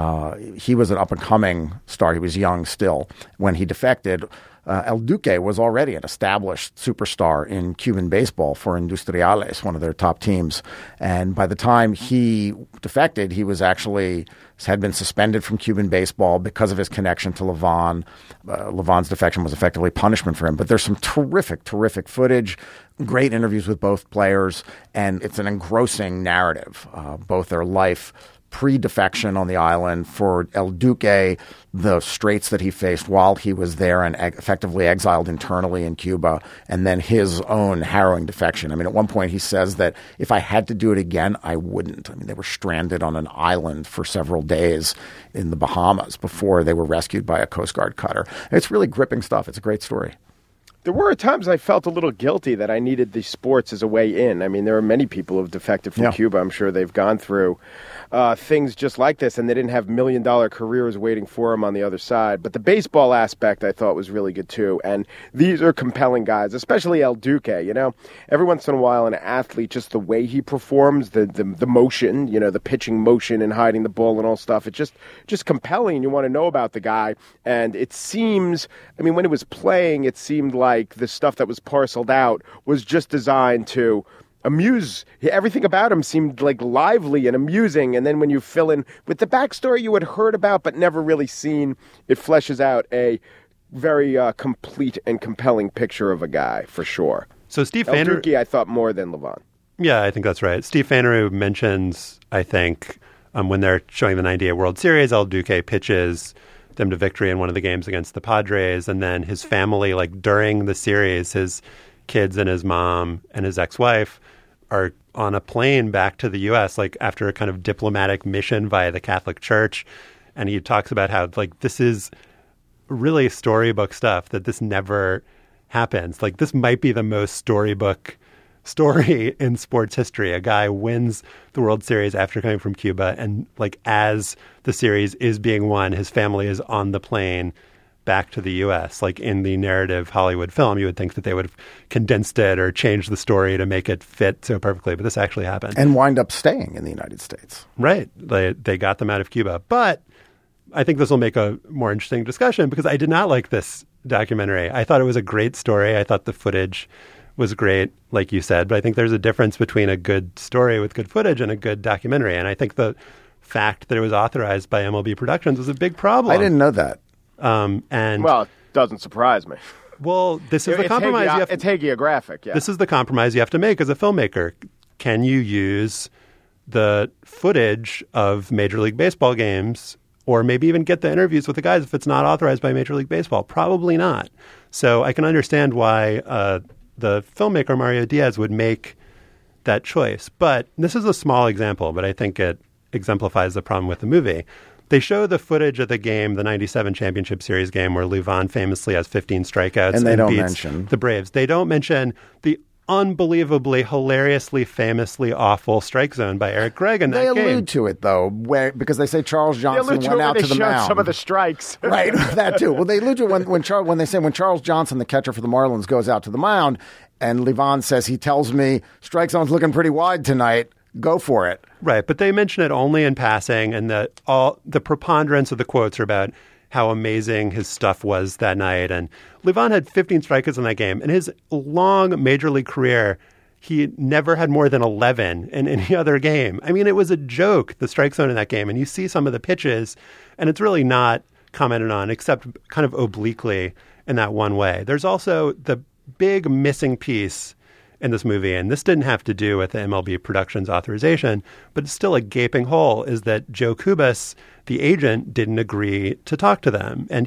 Speaker 5: He was an up-and-coming star. He was young still when he defected. El Duque was already an established superstar in Cuban baseball for Industriales, one of their top teams. And by the time he defected, he was actually had been suspended from Cuban baseball because of his connection to Livan. Livan's defection was effectively punishment for him. But there's some terrific footage, great interviews with both players, and it's an engrossing narrative, both their life pre-defection on the island, for El Duque, the straits that he faced while he was there and effectively exiled internally in Cuba, and then his own harrowing defection. I mean, at one point he says that if I had to do it again, I wouldn't. I mean, they were stranded on an island for several days in the Bahamas before they were rescued by a Coast Guard cutter. It's really gripping stuff. It's a great story.
Speaker 6: There were times I felt a little guilty that I needed these sports as a way in. I mean, there are many people who have defected from Cuba. I'm sure they've gone through things just like this, and they didn't have million-dollar careers waiting for them on the other side. But the baseball aspect I thought was really good, too. And these are compelling guys, especially El Duque. You know, every once in a while an athlete, just the way he performs, the motion, you know, the pitching motion and hiding the ball and all stuff, it's just compelling, and you want to know about the guy. And it seems, I mean, when it was playing, it seemed like the stuff that was parceled out was just designed to amuse. Everything about him seemed like lively and amusing. And then when you fill in with the backstory you had heard about but never really seen, it fleshes out a very complete and compelling picture of a guy, for sure.
Speaker 2: So Steve
Speaker 6: El
Speaker 2: Faneru,
Speaker 6: Duque, I thought more than Livan.
Speaker 2: Yeah, I think that's right. Steve Faneru mentions, I think, when they're showing the 98 World Series, El Duque pitches them to victory in one of the games against the Padres, and then his family, like during the series, his kids and his mom and his ex-wife are on a plane back to the U.S., like after a kind of diplomatic mission via the Catholic Church, and he talks about how like this is really storybook stuff, that this never happens. Like this might be the most storybook story in sports history. A guy wins the World Series after coming from Cuba, and like as the series is being won, his family is on the plane back to the U.S. Like in the narrative Hollywood film, you would think that they would have condensed it or changed the story to make it fit so perfectly, but this actually happened.
Speaker 5: And wind up staying in the United States.
Speaker 2: Right. They got them out of Cuba. But I think this will make a more interesting discussion because I did not like this documentary. I thought it was a great story. I thought the footage was great, like you said, but I think there's a difference between a good story with good footage and a good documentary. And I think the fact that it was authorized by MLB Productions was a big problem.
Speaker 5: I didn't know that.
Speaker 6: Well, it doesn't surprise me.
Speaker 2: Well, this is the compromise.
Speaker 6: It's hagiographic, yeah.
Speaker 2: This is the compromise you have to make as a filmmaker. Can you use the footage of Major League Baseball games or maybe even get the interviews with the guys if it's not authorized by Major League Baseball? Probably not. So I can understand why the filmmaker Mario Diaz would make that choice. But this is a small example, but I think it exemplifies the problem with the movie. They show the footage of the game, the 97 Championship Series game, where Livan famously has 15 strikeouts
Speaker 5: and they don't
Speaker 2: beats
Speaker 5: mention
Speaker 2: the Braves. They don't mention the unbelievably, hilariously, famously awful strike zone by Eric Gregg in that game.
Speaker 5: They allude to it, though, because they say Charles Johnson went out to the mound.
Speaker 6: Some of the strikes.
Speaker 5: Right, that too. Well, they allude to it when they say when Charles Johnson, the catcher for the Marlins, goes out to the mound, and Livan says, he tells me, strike zone's looking pretty wide tonight. Go for it.
Speaker 2: Right, but they mention it only in passing, and the preponderance of the quotes are about how amazing his stuff was that night. And Livan had 15 strikeouts in that game. In his long major league career, he never had more than 11 in any other game. I mean, it was a joke, the strike zone in that game. And you see some of the pitches, and it's really not commented on except kind of obliquely in that one way. There's also the big missing piece in this movie, and this didn't have to do with the MLB Productions authorization, but it's still a gaping hole, is that Joe Kubas, the agent, didn't agree to talk to them. And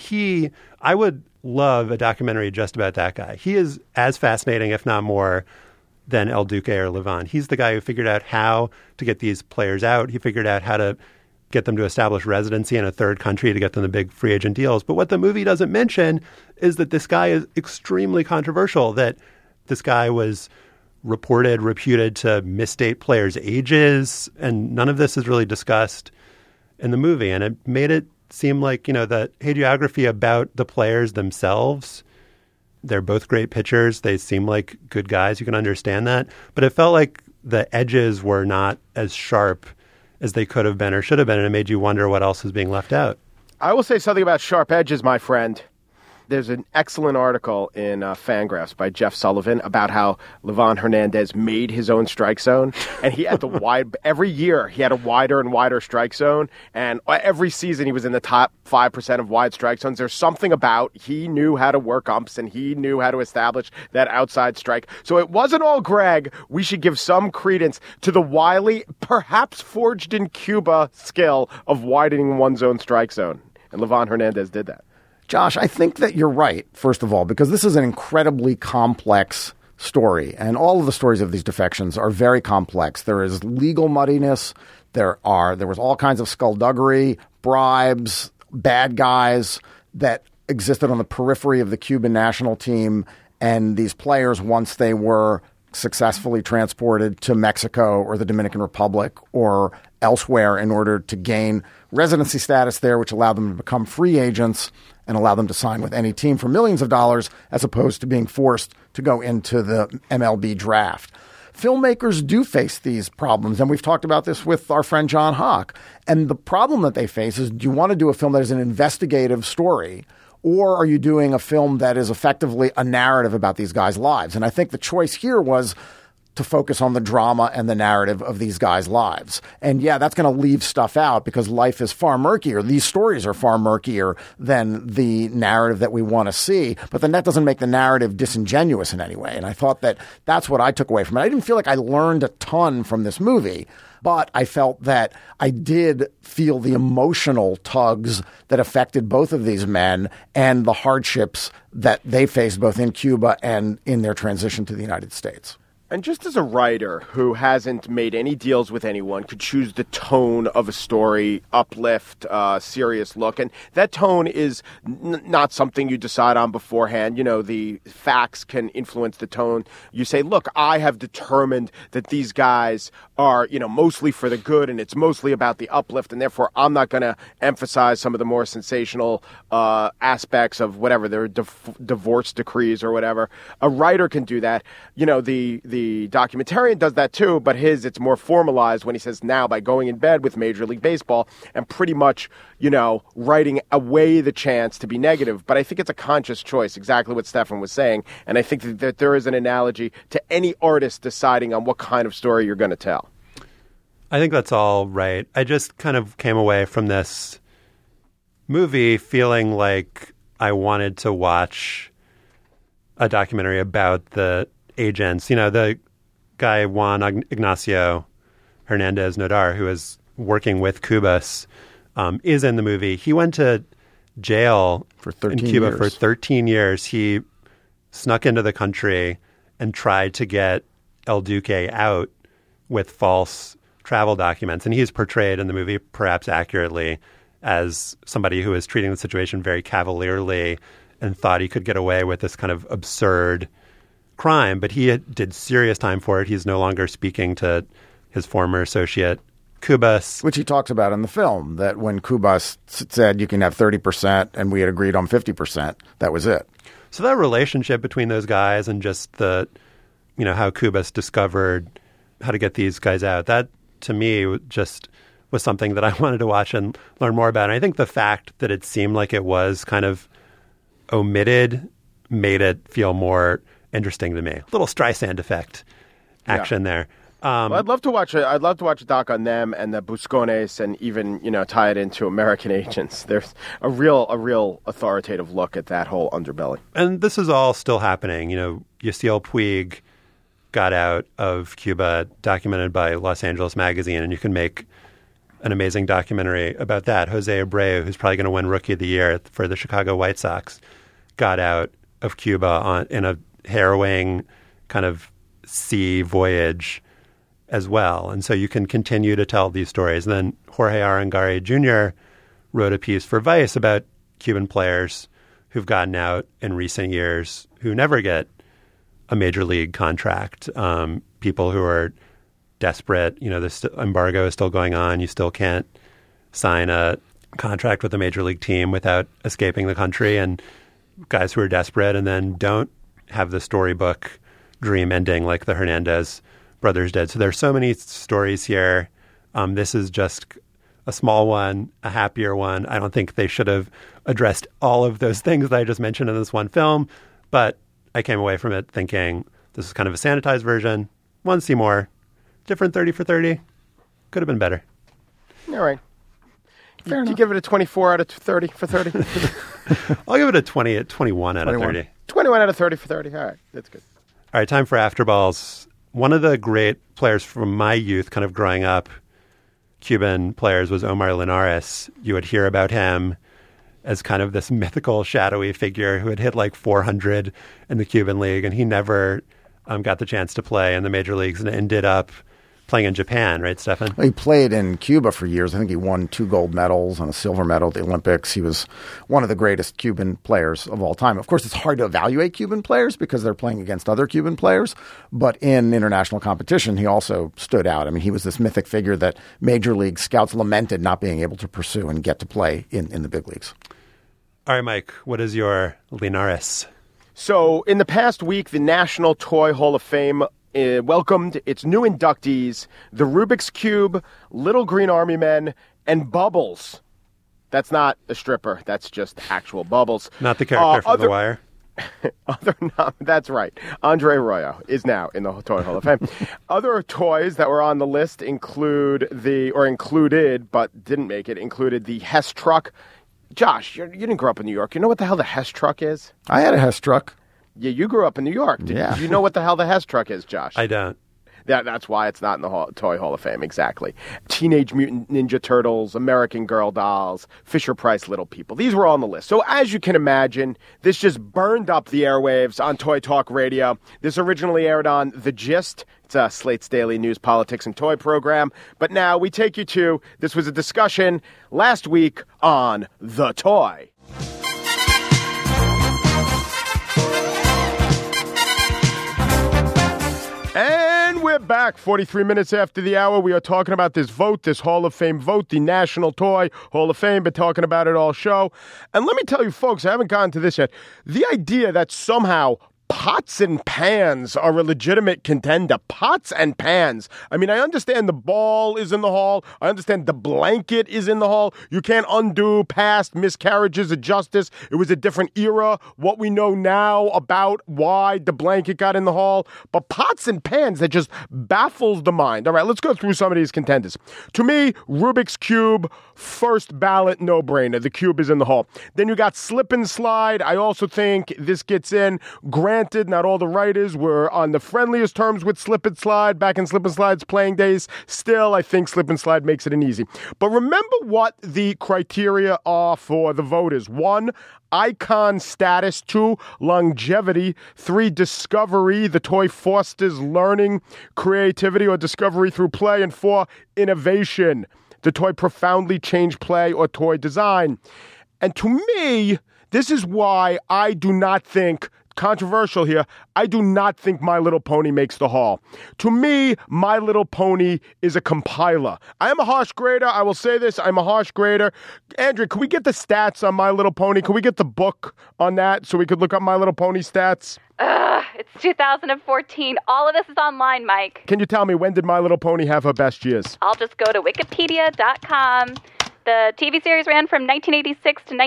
Speaker 2: I would love a documentary just about that guy. He is as fascinating, if not more, than El Duque or Livan. He's the guy who figured out how to get these players out. He figured out how to get them to establish residency in a third country to get them the big free agent deals. But what the movie doesn't mention is that this guy is extremely controversial, that this guy was reputed to misstate players' ages, and none of this is really discussed in the movie. And it made it seem like, the hagiography about the players themselves, they're both great pitchers. They seem like good guys. You can understand that. But it felt like the edges were not as sharp as they could have been or should have been, and it made you wonder what else was being left out.
Speaker 6: I will say something about sharp edges, my friend. There's an excellent article in Fangraphs by Jeff Sullivan about how Livan Hernandez made his own strike zone, and he had every year he had a wider and wider strike zone, and every season he was in the top 5% of wide strike zones. There's something about he knew how to work umps, and he knew how to establish that outside strike. So it wasn't all Gregg. We should give some credence to the wily, perhaps forged in Cuba skill of widening one's own strike zone, and Livan Hernandez did that.
Speaker 5: Josh, I think that you're right, first of all, because this is an incredibly complex story, and all of the stories of these defections are very complex. There is legal muddiness. There was all kinds of skullduggery, bribes, bad guys that existed on the periphery of the Cuban national team, and these players, once they were successfully transported to Mexico or the Dominican Republic or elsewhere in order to gain residency status there, which allowed them to become free agents and allow them to sign with any team for millions of dollars, as opposed to being forced to go into the MLB draft. Filmmakers do face these problems, and we've talked about this with our friend John Hawk. And the problem that they face is, do you want to do a film that is an investigative story, or are you doing a film that is effectively a narrative about these guys' lives? And I think the choice here was to focus on the drama and the narrative of these guys' lives. And yeah, that's going to leave stuff out because life is far murkier. These stories are far murkier than the narrative that we want to see. But then that doesn't make the narrative disingenuous in any way. And I thought that that's what I took away from it. I didn't feel like I learned a ton from this movie, but I felt that I did feel the emotional tugs that affected both of these men and the hardships that they faced both in Cuba and in their transition to the United States.
Speaker 6: And just as a writer who hasn't made any deals with anyone, could choose the tone of a story, uplift, serious look. And that tone is not something you decide on beforehand. You know, the facts can influence the tone. You say, look, I have determined that these guys are, you know, mostly for the good and it's mostly about the uplift. And therefore, I'm not going to emphasize some of the more sensational aspects of whatever, their divorce decrees or whatever. A writer can do that. You know, the documentarian does that too, but it's more formalized when he says now by going in bed with Major League Baseball and pretty much, you know, writing away the chance to be negative. But I think it's a conscious choice, exactly what Stefan was saying. And I think that there is an analogy to any artist deciding on what kind of story you're going to tell.
Speaker 2: I think that's all right. I just kind of came away from this movie feeling like I wanted to watch a documentary about the agents. You know, the guy Juan Ignacio Hernandez Nodar, who is working with Cubas, is in the movie. He went to jail in Cuba for 13 years. He snuck into the country and tried to get El Duque out with false travel documents. And he's portrayed in the movie, perhaps accurately, as somebody who is treating the situation very cavalierly and thought he could get away with this kind of absurd crime, but he did serious time for it. He's no longer speaking to his former associate, Cubas.
Speaker 5: Which he talks about in the film, that when Cubas said you can have 30% and we had agreed on 50%, that was it.
Speaker 2: So that relationship between those guys and just the, you know, how Cubas discovered how to get these guys out, that to me just was something that I wanted to watch and learn more about. And I think the fact that it seemed like it was kind of omitted made it feel more interesting to me. A little Streisand effect action there.
Speaker 6: Well, I'd love to watch a doc on them and the Buscones, and even, you know, tie it into American agents. There's a real authoritative look at that whole underbelly.
Speaker 2: And this is all still happening. You know, Yasiel Puig got out of Cuba, documented by Los Angeles Magazine, and you can make an amazing documentary about that. Jose Abreu, who's probably going to win Rookie of the Year for the Chicago White Sox, got out of Cuba in a harrowing kind of sea voyage as well. And so you can continue to tell these stories. And then Jorge Arangari Jr. wrote a piece for Vice about Cuban players who've gotten out in recent years who never get a major league contract. People who are desperate, you know, this embargo is still going on. You still can't sign a contract with a major league team without escaping the country. And guys who are desperate and then don't have the storybook dream ending like the Hernandez brothers did. So there's so many stories here. This is just a small one, a happier one. I don't think they should have addressed all of those things that I just mentioned in this one film, but I came away from it thinking this is kind of a sanitized version. Want to see more. Different 30 for 30. Could have been better.
Speaker 6: All right. Fair enough. You give it a 24 out of 30 for 30?
Speaker 2: I'll give it a 21 out of 30.
Speaker 6: 21 out of 30 for 30. All right. That's good.
Speaker 2: All right. Time for Afterballs. One of the great players from my youth, kind of growing up, Cuban players, was Omar Linares. You would hear about him as kind of this mythical, shadowy figure who had hit like 400 in the Cuban League, and he never got the chance to play in the major leagues and ended up playing in Japan, right, Stefan?
Speaker 5: He played in Cuba for years. I think he won 2 gold medals and a silver medal at the Olympics. He was one of the greatest Cuban players of all time. Of course, it's hard to evaluate Cuban players because they're playing against other Cuban players. But in international competition, he also stood out. I mean, he was this mythic figure that major league scouts lamented not being able to pursue and get to play in the big leagues.
Speaker 2: All right, Mike, what is your Linares?
Speaker 6: So in the past week, the National Toy Hall of Fame welcomed its new inductees, the Rubik's Cube, Little Green Army Men, and Bubbles. That's not a stripper. That's just actual Bubbles.
Speaker 2: Not the character from The Wire.
Speaker 6: That's right. Andre Arroyo is now in the Toy Hall of Fame. Other toys that were on the list included, but didn't make it, included the Hess truck. Josh, you didn't grow up in New York. You know what the hell the Hess truck is?
Speaker 5: I had a Hess truck.
Speaker 6: Yeah, you grew up in New York. Do you know what the hell the Hess truck is, Josh?
Speaker 2: I don't.
Speaker 6: That's why it's not in the Toy Hall of Fame. Exactly. Teenage Mutant Ninja Turtles, American Girl dolls, Fisher-Price Little People. These were on the list. So as you can imagine, this just burned up the airwaves on Toy Talk Radio. This originally aired on The Gist. It's Slate's daily news, politics, and toy program. But now we take you to, this was a discussion last week on The Toy. And we're back 43 minutes after the hour. We are talking about this vote, this Hall of Fame vote, the National Toy Hall of Fame. Been talking about it all show. And let me tell you, folks, I haven't gotten to this yet. The idea that somehow pots and pans are a legitimate contender. Pots and pans. I mean, I understand the ball is in the hall. I understand the blanket is in the hall. You can't undo past miscarriages of justice. It was a different era. What we know now about why the blanket got in the hall. But pots and pans, that just baffles the mind. All right, let's go through some of these contenders. To me, Rubik's Cube, first ballot no-brainer. The cube is in the hall. Then you got Slip and Slide. I also think this gets in. Granted, not all the writers were on the friendliest terms with Slip and Slide back in Slip and Slide's playing days. Still, I think Slip and Slide makes it an easy. But remember what the criteria are for the voters. 1, icon status. 2, longevity. 3, discovery. The toy fosters learning, creativity, or discovery through play. And 4, innovation. The toy profoundly changed play or toy design. And to me, this is why I do not think, controversial here, I do not think My Little Pony makes the hall. To me, My Little Pony is a compiler. I am a harsh grader. I will say this. I'm a harsh grader. Andrew, can we get the stats on My Little Pony? Can we get the book on that so we could look up My Little Pony stats?
Speaker 9: It's 2014. All of this is online, Mike.
Speaker 6: Can you tell me, when did My Little Pony have her best years?
Speaker 9: I'll just go to wikipedia.com. The TV series ran from 1986 to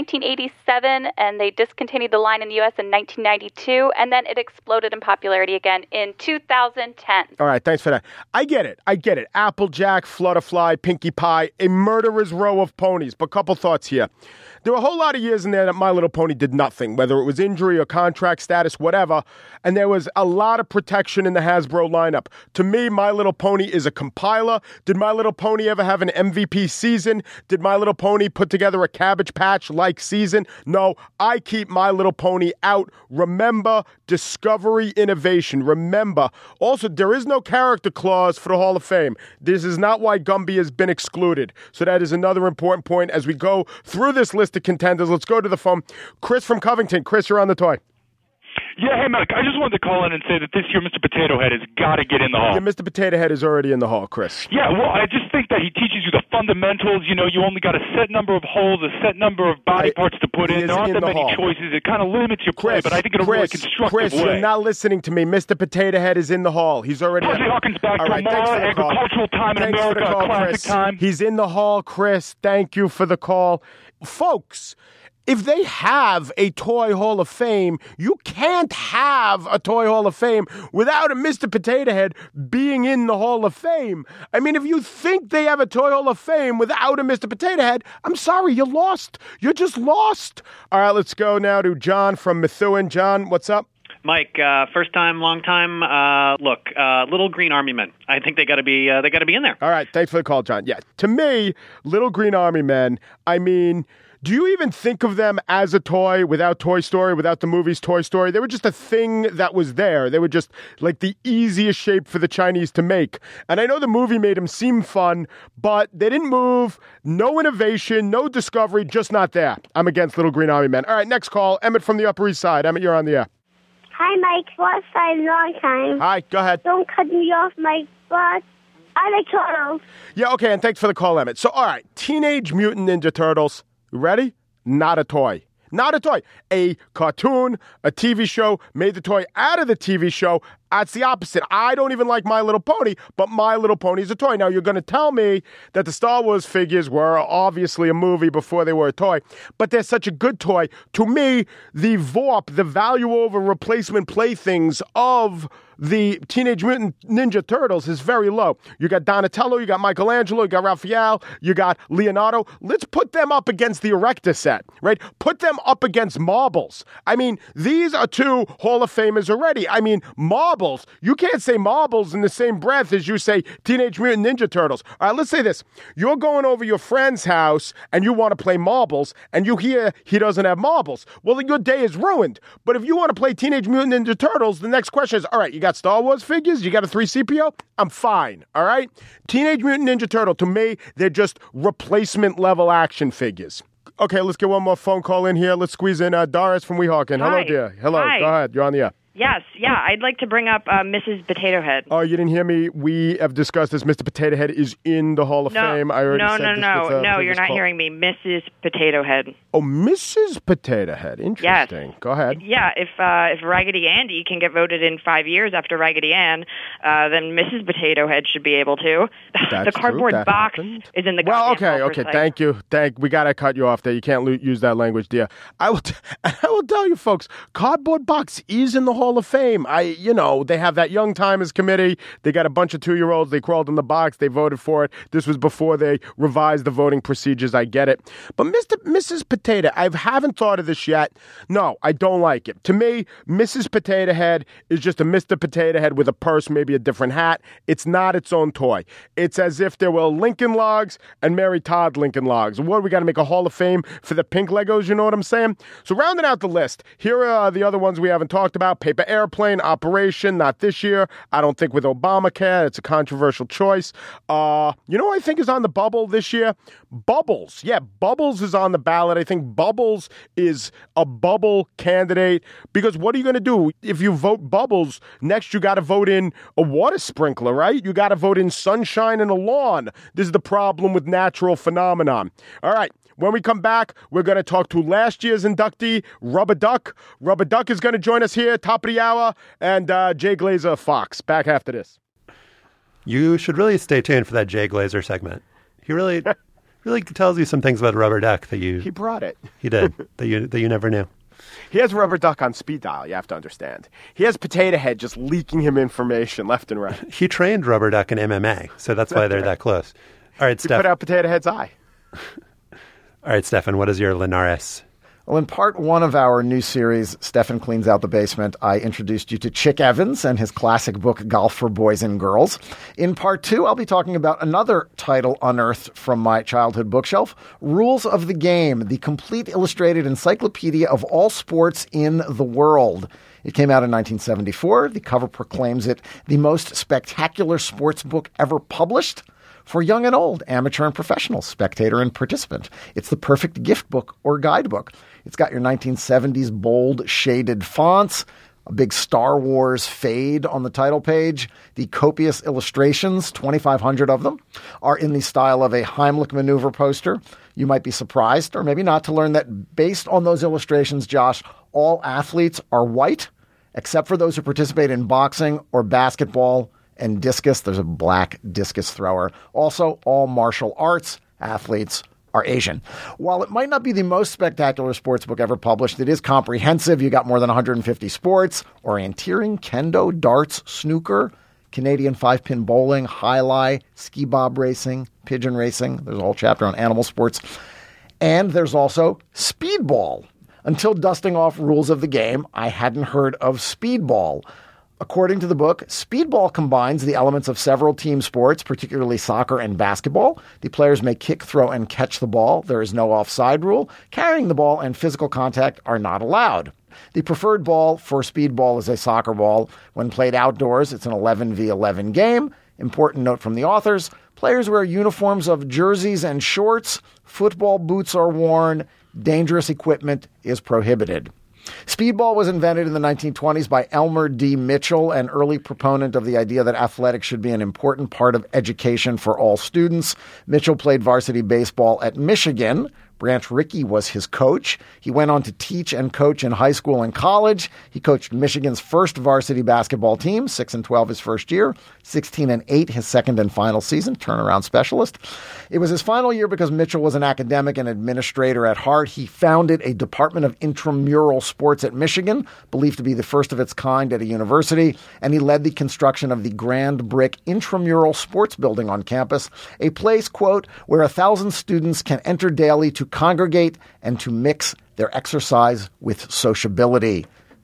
Speaker 9: 1987, and they discontinued the line in the U.S. in 1992, and then it exploded in popularity again in 2010.
Speaker 6: All right, thanks for that. I get it. Applejack, Flutterfly, Pinkie Pie, a murderer's row of ponies. But couple thoughts here. There were a whole lot of years in there that My Little Pony did nothing, whether it was injury or contract status, whatever, and there was a lot of protection in the Hasbro lineup. To me, My Little Pony is a compiler. Did My Little Pony ever have an MVP season? Did My Little Pony put together a Cabbage Patch-like season? No, I keep My Little Pony out. Remember, discovery, innovation. Remember, also, there is no character clause for the Hall of Fame. This is not why Gumby has been excluded. So that is another important point as we go through this list of contenders. Let's go to the phone. Chris from Covington. Chris, you're on the toy.
Speaker 10: Yeah, hey, Mike, I just wanted to call in and say that this year Mr. Potato Head has got to get in the hall.
Speaker 6: Yeah, Mr. Potato Head is already in the hall, Chris.
Speaker 10: Yeah, well, I just think that he teaches you the fundamentals. You know, you only got a set number of holes, a set number of body parts to put in. There aren't that many choices. It kind of limits your play, but I think in a really constructive way.
Speaker 6: Chris, you're not listening to me. Mr. Potato Head is in the hall. He's already...
Speaker 10: Percy Hawkins back tomorrow, agricultural time in America, classic time.
Speaker 6: He's in the hall, Chris. Thank you for the call. Folks, if they have a Toy Hall of Fame, you can't have a Toy Hall of Fame without a Mr. Potato Head being in the Hall of Fame. I mean, if you think they have a Toy Hall of Fame without a Mr. Potato Head, I'm sorry, you're lost. You're just lost. All right, let's go now to John from Methuen. John, what's up?
Speaker 11: Mike, first time, long time. Look, Little Green Army Men. I think they got to be in there.
Speaker 6: All right, thanks for the call, John. Yeah, to me, Little Green Army Men, I mean, do you even think of them as a toy without Toy Story, without the movies Toy Story? They were just a thing that was there. They were just like the easiest shape for the Chinese to make. And I know the movie made them seem fun, but they didn't move. No innovation, no discovery, just not there. I'm against Little Green Army Men. All right, next call. Emmett from the Upper East Side. Emmett, you're on the air.
Speaker 12: Hi, Mike. First time, long time.
Speaker 6: Hi, go ahead.
Speaker 12: Don't cut me off, Mike, but I like turtles.
Speaker 6: Yeah, okay, and thanks for the call, Emmett. So, all right, Teenage Mutant Ninja Turtles. Ready? Not a toy. Not a toy. A cartoon, a TV show, made the toy out of the TV show. That's the opposite. I don't even like My Little Pony, but My Little Pony is a toy. Now, you're going to tell me that the Star Wars figures were obviously a movie before they were a toy, but they're such a good toy. To me, the VORP, the value over replacement playthings of the Teenage Mutant Ninja Turtles is very low. You got Donatello, you got Michelangelo, you got Raphael, you got Leonardo. Let's put them up against the Erector set, right? Put them up against Marbles. I mean, these are two Hall of Famers already. I mean, Marbles marbles. You can't say marbles in the same breath as you say Teenage Mutant Ninja Turtles. All right, let's say this. You're going over your friend's house and you want to play marbles and you hear he doesn't have marbles. Well, your day is ruined. But if you want to play Teenage Mutant Ninja Turtles, the next question is, all right, you got Star Wars figures? You got a 3CPO? I'm fine, all right? Teenage Mutant Ninja Turtle, to me, they're just replacement level action figures. Okay, let's get one more phone call in here. Let's squeeze in Doris from Weehawken. Hello, dear. Hello.
Speaker 13: Hi.
Speaker 6: Go ahead. You're on the air.
Speaker 13: Yes, yeah. I'd like to bring up Mrs. Potato Head.
Speaker 6: Oh, you didn't hear me? We have discussed this. Mr. Potato Head is in the Hall of Fame. I already said this with
Speaker 13: No, you're not hearing me. Mrs. Potato Head.
Speaker 6: Oh, Mrs. Potato Head. Interesting.
Speaker 13: Yes.
Speaker 6: Go ahead.
Speaker 13: Yeah, if Raggedy Andy can get voted in 5 years after Raggedy Ann, then Mrs. Potato Head should be able to. The cardboard box is in the
Speaker 6: okay. Thank you. We got to cut you off there. You can't use that language, dear. I will tell you, folks, cardboard box is in the Hall of Fame. They have that Young Timers Committee. They got a bunch of 2-year-olds. They crawled in the box. They voted for it. This was before they revised the voting procedures. I get it. But Mrs. Potato, I haven't thought of this yet. No, I don't like it. To me, Mrs. Potato Head is just a Mr. Potato Head with a purse, maybe a different hat. It's not its own toy. It's as if there were Lincoln Logs and Mary Todd Lincoln Logs. What, we got to make a Hall of Fame for the pink Legos, you know what I'm saying? So rounding out the list, here are the other ones we haven't talked about. Paper Airplane, Operation, not this year. I don't think with Obamacare. It's a controversial choice. You know what I think is on the bubble this year? Bubbles. Yeah, Bubbles is on the ballot. I think Bubbles is a bubble candidate because what are you going to do? If you vote Bubbles, next you got to vote in a water sprinkler, right? You got to vote in sunshine and a lawn. This is the problem with natural phenomenon. All right. When we come back, we're going to talk to last year's inductee, Rubber Duck. Rubber Duck is going to join us here, top of the hour, and Jay Glazer Fox. Back after this.
Speaker 2: You should really stay tuned for that Jay Glazer segment. He really tells you some things about Rubber Duck that you...
Speaker 6: He brought it.
Speaker 2: He did, that you never knew.
Speaker 6: He has Rubber Duck on speed dial, you have to understand. He has Potato Head just leaking him information left and right.
Speaker 2: He trained Rubber Duck in MMA, so that's why they're that close. All right, Steph.
Speaker 6: He put out Potato Head's eye.
Speaker 2: All right, Stefan, what is your Linares?
Speaker 5: Well, in part one of our new series, Stefan Cleans Out the Basement, I introduced you to Chick Evans and his classic book, Golf for Boys and Girls. In part two, I'll be talking about another title unearthed from my childhood bookshelf, Rules of the Game, the complete illustrated encyclopedia of all sports in the world. It came out in 1974. The cover proclaims it the most spectacular sports book ever published. For young and old, amateur and professional, spectator and participant. It's the perfect gift book or guidebook. It's got your 1970s bold shaded fonts, a big Star Wars fade on the title page. The copious illustrations, 2,500 of them, are in the style of a Heimlich maneuver poster. You might be surprised, or maybe not, to learn that based on those illustrations, Josh, all athletes are white, except for those who participate in boxing or basketball and discus. There's a black discus thrower. Also, all martial arts athletes are Asian. While it might not be the most spectacular sports book ever published, it is comprehensive. You got more than 150 sports: orienteering, kendo, darts, snooker, Canadian 5-pin bowling, high-lie, ski bob racing, pigeon racing. There's a whole chapter on animal sports. And there's also speedball. Until dusting off Rules of the Game, I hadn't heard of speedball. According to the book, speedball combines the elements of several team sports, particularly soccer and basketball. The players may kick, throw, and catch the ball. There is no offside rule. Carrying the ball and physical contact are not allowed. The preferred ball for speedball is a soccer ball. When played outdoors, it's an 11v11 game. Important note from the authors: players wear uniforms of jerseys and shorts. Football boots are worn. Dangerous equipment is prohibited. Speedball was invented in the 1920s by Elmer D. Mitchell, an early proponent of the idea that athletics should be an important part of education for all students. Mitchell played varsity baseball at Michigan. Branch Rickey was his coach. He went on to teach and coach in high school and college. He coached Michigan's first varsity basketball team, 6-12 his first year, 16-8 his second and final season, turnaround specialist. It was his final year because Mitchell was an academic and administrator at heart. He founded a Department of Intramural Sports at Michigan, believed to be the first of its kind at a university, and he led the construction of the Grand Brick Intramural Sports Building on campus, a place, quote, where 1,000 students can enter daily to congregate and to mix their exercise with sociability.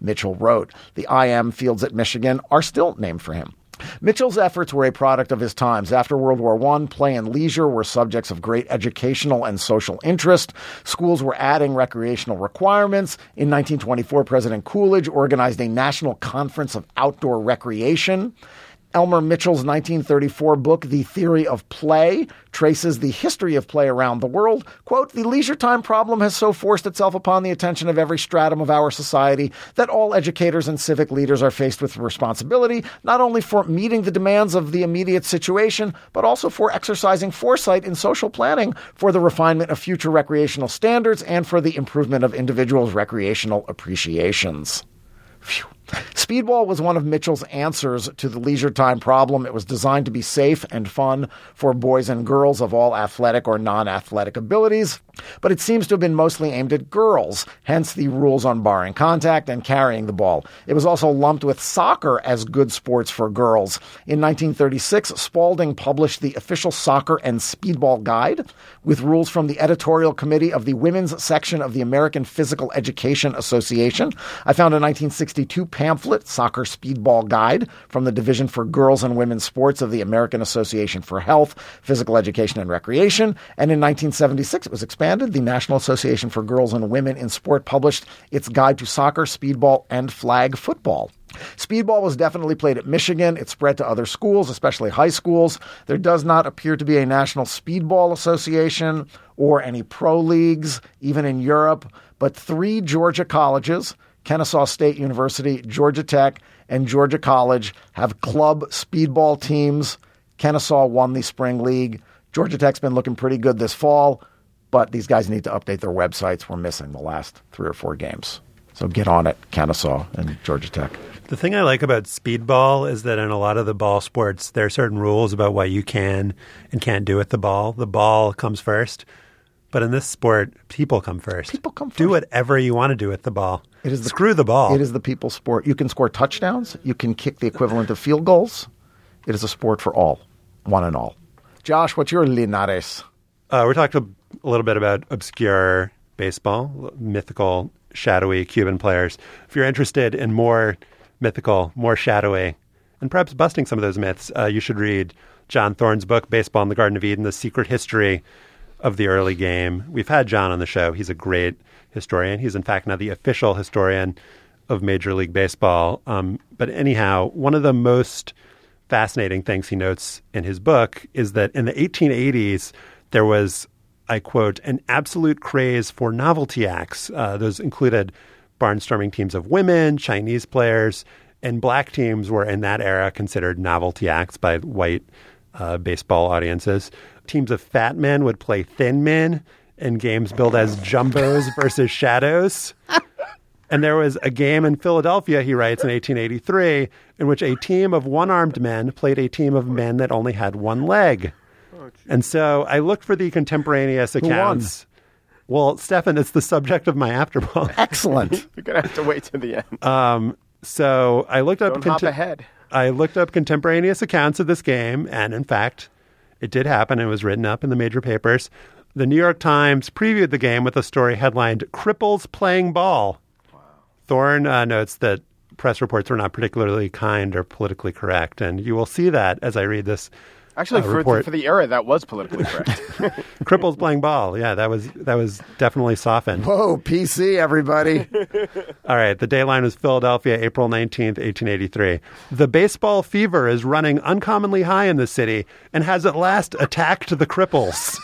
Speaker 5: Mitchell wrote. The IM fields at Michigan are still named for him. Mitchell's efforts were a product of his times. After World War I, play and leisure were subjects of great educational and social interest. Schools were adding recreational requirements. In 1924, President Coolidge organized a national conference of outdoor recreation. Elmer Mitchell's 1934 book, The Theory of Play, traces the history of play around the world. Quote, the leisure time problem has so forced itself upon the attention of every stratum of our society that all educators and civic leaders are faced with responsibility, not only for meeting the demands of the immediate situation, but also for exercising foresight in social planning, for the refinement of future recreational standards, and for the improvement of individuals' recreational appreciations. Phew. Speedball was one of Mitchell's answers to the leisure time problem. It was designed to be safe and fun for boys and girls of all athletic or non-athletic abilities, but it seems to have been mostly aimed at girls, hence the rules on barring contact and carrying the ball. It was also lumped with soccer as good sports for girls. In 1936, Spalding published the official soccer and speedball guide with rules from the editorial committee of the women's section of the American Physical Education Association. I found a 1962 pamphlet, Soccer Speedball Guide, from the Division for Girls and Women's Sports of the American Association for Health, Physical Education, and Recreation. And in 1976, it was expanded. The National Association for Girls and Women in Sport published its Guide to Soccer, Speedball, and Flag Football. Speedball was definitely played at Michigan. It spread to other schools, especially high schools. There does not appear to be a National Speedball Association or any pro leagues, even in Europe. But 3 Georgia colleges, Kennesaw State University, Georgia Tech, and Georgia College, have club speedball teams. Kennesaw won the spring league. Georgia Tech's been looking pretty good this fall, but these guys need to update their websites. We're missing the last 3 or 4 games. So get on it, Kennesaw and Georgia Tech.
Speaker 2: The thing I like about speedball is that in a lot of the ball sports, there are certain rules about what you can and can't do with the ball. The ball comes first. But in this sport, people come first.
Speaker 5: People come first.
Speaker 2: Do whatever you want to do with the ball.
Speaker 5: Screw the ball. It is the people's sport. You can score touchdowns. You can kick the equivalent of field goals. It is a sport for all, one and all. Josh, what's your Linares?
Speaker 2: We're talking a little bit about obscure baseball, mythical, shadowy Cuban players. If you're interested in more mythical, more shadowy, and perhaps busting some of those myths, you should read John Thorne's book, Baseball in the Garden of Eden, The Secret History of the Early Game. We've had John on the show. He's a great historian. He's, in fact, now the official historian of Major League Baseball. But anyhow, one of the most fascinating things he notes in his book is that in the 1880s, there was, I quote, an absolute craze for novelty acts. Those included barnstorming teams of women, Chinese players, and black teams were in that era considered novelty acts by white baseball audiences. Teams of fat men would play thin men in games billed as jumbos versus shadows. And there was a game in Philadelphia, he writes, in 1883, in which a team of one-armed men played a team of men that only had one leg. And so I looked for the contemporaneous accounts. Well, Stefan, it's the subject of my afterball.
Speaker 5: Excellent.
Speaker 6: You're going to have to wait to the end.
Speaker 2: So I looked up...
Speaker 6: Don't hop ahead.
Speaker 2: I looked up contemporaneous accounts of this game, and in fact, it did happen. It was written up in the major papers. The New York Times previewed the game with a story headlined, Cripples Playing Ball. Wow. Thorne notes that press reports were not particularly kind or politically correct, and you will see that as I read this
Speaker 6: Actually, for the era, that was politically correct.
Speaker 2: Cripples playing ball. Yeah, that was definitely softened.
Speaker 5: Whoa, PC, everybody.
Speaker 2: All right, the dayline was Philadelphia, April 19th, 1883. The baseball fever is running uncommonly high in the city and has at last attacked the Cripples.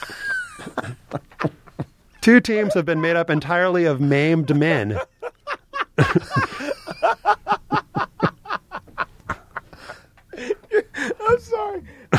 Speaker 2: 2 teams have been made up entirely of maimed men.
Speaker 6: I'm sorry.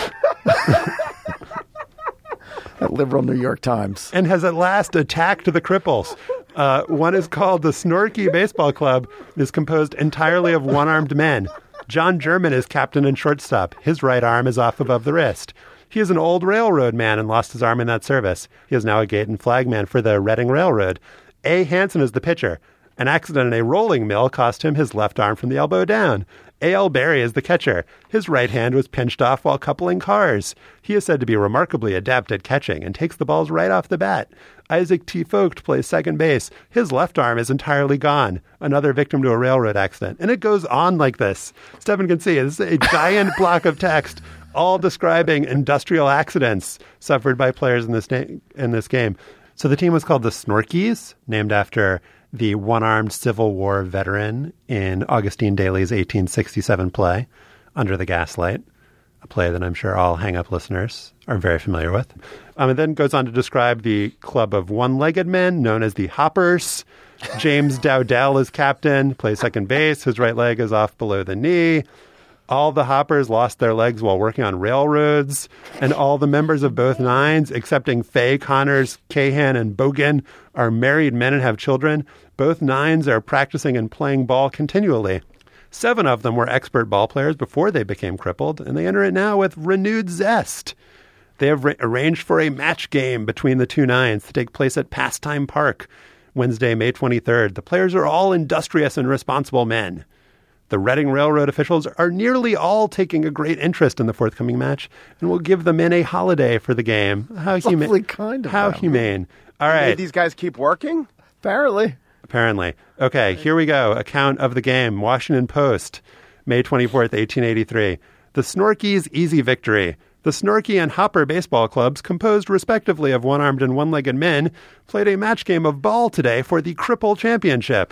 Speaker 5: That liberal New York Times.
Speaker 2: And has at last attacked the Cripples. One is called the Snorky Baseball Club. It is composed entirely of one-armed men. John German is captain and shortstop. His right arm is off above the wrist. He is an old railroad man and lost his arm in that service. He is now a gate and flag man for the Reading Railroad. A. Hansen is the pitcher. An accident in a rolling mill cost him his left arm from the elbow down. A.L. Berry is the catcher. His right hand was pinched off while coupling cars. He is said to be remarkably adept at catching and takes the balls right off the bat. Isaac T. Vogt plays second base. His left arm is entirely gone. Another victim to a railroad accident. And it goes on like this. Stefan can see this is a giant block of text all describing industrial accidents suffered by players in this game. So the team was called the Snorkies, named after the one-armed Civil War veteran in Augustine Daly's 1867 play, Under the Gaslight, a play that I'm sure all hang-up listeners are very familiar with. It then goes on to describe the club of one-legged men known as the Hoppers. James Dowdell is captain, plays second base. His right leg is off below the knee. All the Hoppers lost their legs while working on railroads, and all the members of both nines, excepting Fay, Connors, Cahan, and Bogan, are married men and have children. Both nines are practicing and playing ball continually. 7 of them were expert ball players before they became crippled, and they enter it now with renewed zest. They have arranged for a match game between the 2 nines to take place at Pastime Park, Wednesday, May 23rd. The players are all industrious and responsible men. The Reading Railroad officials are nearly all taking a great interest in the forthcoming match and will give the men a holiday for the game. How humane. How humane. All right.
Speaker 6: Did these guys keep working?
Speaker 5: Apparently.
Speaker 2: Okay, here we go. Account of the game. Washington Post, May 24th, 1883. The Snorkies' easy victory. The Snorky and Hopper baseball clubs, composed respectively of one-armed and one-legged men, played a match game of ball today for the Cripple Championship.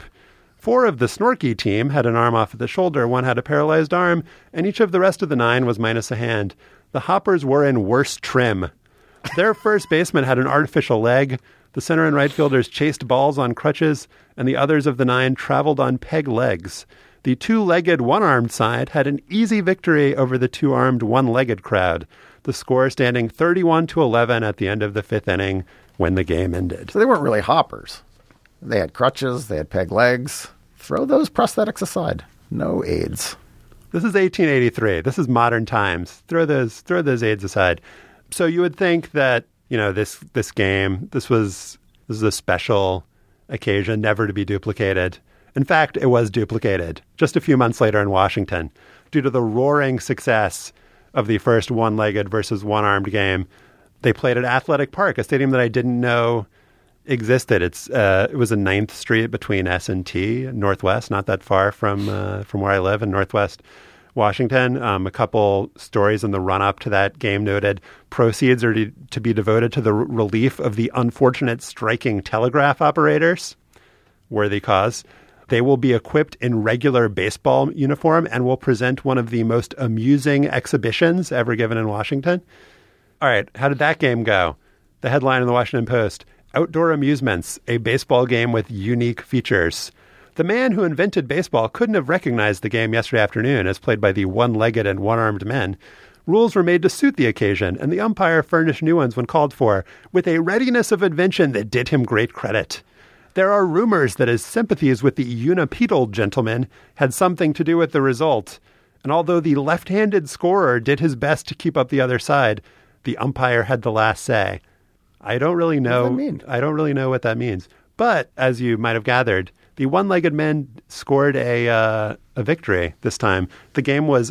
Speaker 2: 4 of the Snorky team had an arm off at the shoulder, 1 had a paralyzed arm, and each of the rest of the 9 was minus a hand. The Hoppers were in worse trim. Their first baseman had an artificial leg. The center and right fielders chased balls on crutches, and the others of the 9 traveled on peg legs. The 2-legged, one-armed side had an easy victory over the 2-armed, one-legged crowd. The score standing 31-11 at the end of the 5th inning when the game ended.
Speaker 5: So they weren't really Hoppers. They had crutches, they had peg legs. Throw those prosthetics aside. No aids.
Speaker 2: This is 1883. This is modern times. Throw those aids aside. So you would think that, this game, this is a special occasion, never to be duplicated. In fact, it was duplicated just a few months later in Washington due to the roaring success of the first one-legged versus one-armed game. They played at Athletic Park, a stadium that I didn't know existed. It was in 9th Street between S&T, Northwest, not that far from where I live in Northwest Washington. A couple stories in the run-up to that game noted proceeds are to be devoted to the relief of the unfortunate striking telegraph operators. Worthy cause. They will be equipped in regular baseball uniform and will present one of the most amusing exhibitions ever given in Washington. All right, how did that game go? The headline in the Washington Post: Outdoor Amusements, a baseball game with unique features. The man who invented baseball couldn't have recognized the game yesterday afternoon as played by the one-legged and one-armed men. Rules were made to suit the occasion, and the umpire furnished new ones when called for, with a readiness of invention that did him great credit. There are rumors that his sympathies with the unipedal gentleman had something to do with the result, and although the left-handed scorer did his best to keep up the other side, the umpire had the last say. I don't really know.
Speaker 5: What does that mean?
Speaker 2: I don't really know what that means. But as you might have gathered, the one-legged men scored a victory this time. The game was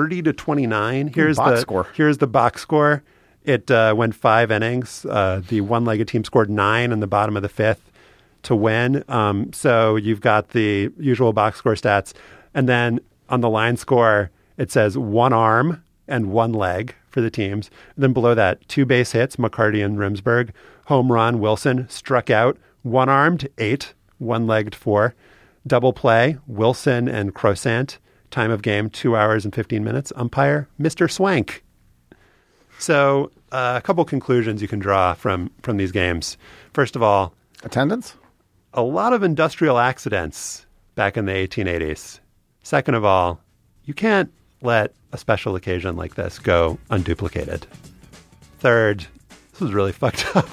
Speaker 2: 30-29. Here's the box score. It went 5 innings. The one-legged team scored 9 in the bottom of the 5th to win. So you've got the usual box score stats, and then on the line score it says 1 arm and 1 leg for the teams. And then below that, 2 base hits, McCarty and Rimsberg. Home run, Wilson. Struck out, 1-armed, 8, 1-legged, 4. Double play, Wilson and Croissant. Time of game, 2 hours and 15 minutes. Umpire, Mr. Swank. So a couple conclusions you can draw from these games. First of all,
Speaker 5: attendance?
Speaker 2: A lot of industrial accidents back in the 1880s. Second of all, you can't let a special occasion like this go unduplicated. Third, this was really fucked up.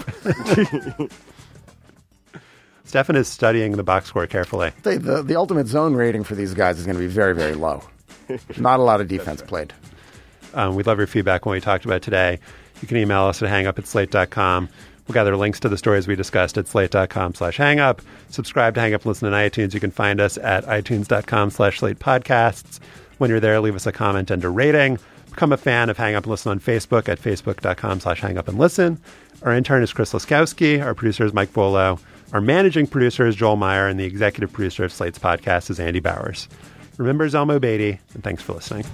Speaker 2: Stefan is studying the box score carefully.
Speaker 5: The ultimate zone rating for these guys is going to be very, very low. Not a lot of defense played.
Speaker 2: We'd love your feedback when we talked about it today. You can email us at hangup@slate.com. We'll gather links to the stories we discussed at slate.com/hangup. Subscribe to Hang Up and Listen on iTunes. You can find us at itunes.com/SlatePodcasts. When you're there, leave us a comment and a rating. Become a fan of Hang Up and Listen on Facebook at facebook.com/hangupandlisten. Our intern is Chris Laskowski. Our producer is Mike Volo. Our managing producer is Joel Meyer. And the executive producer of Slate's podcast is Andy Bowers. Remember Zelmo Beatty, and thanks for listening.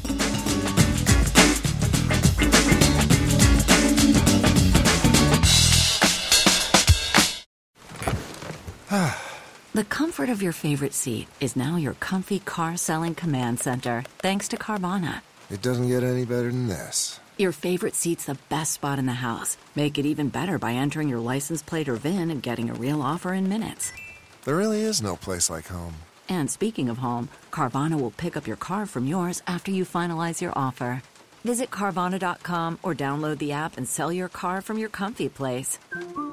Speaker 14: The comfort of your favorite seat is now your comfy car-selling command center, thanks to Carvana.
Speaker 15: It doesn't get any better than this.
Speaker 14: Your favorite seat's the best spot in the house. Make it even better by entering your license plate or VIN and getting a real offer in minutes.
Speaker 15: There really is no place like home.
Speaker 14: And speaking of home, Carvana will pick up your car from yours after you finalize your offer. Visit Carvana.com or download the app and sell your car from your comfy place.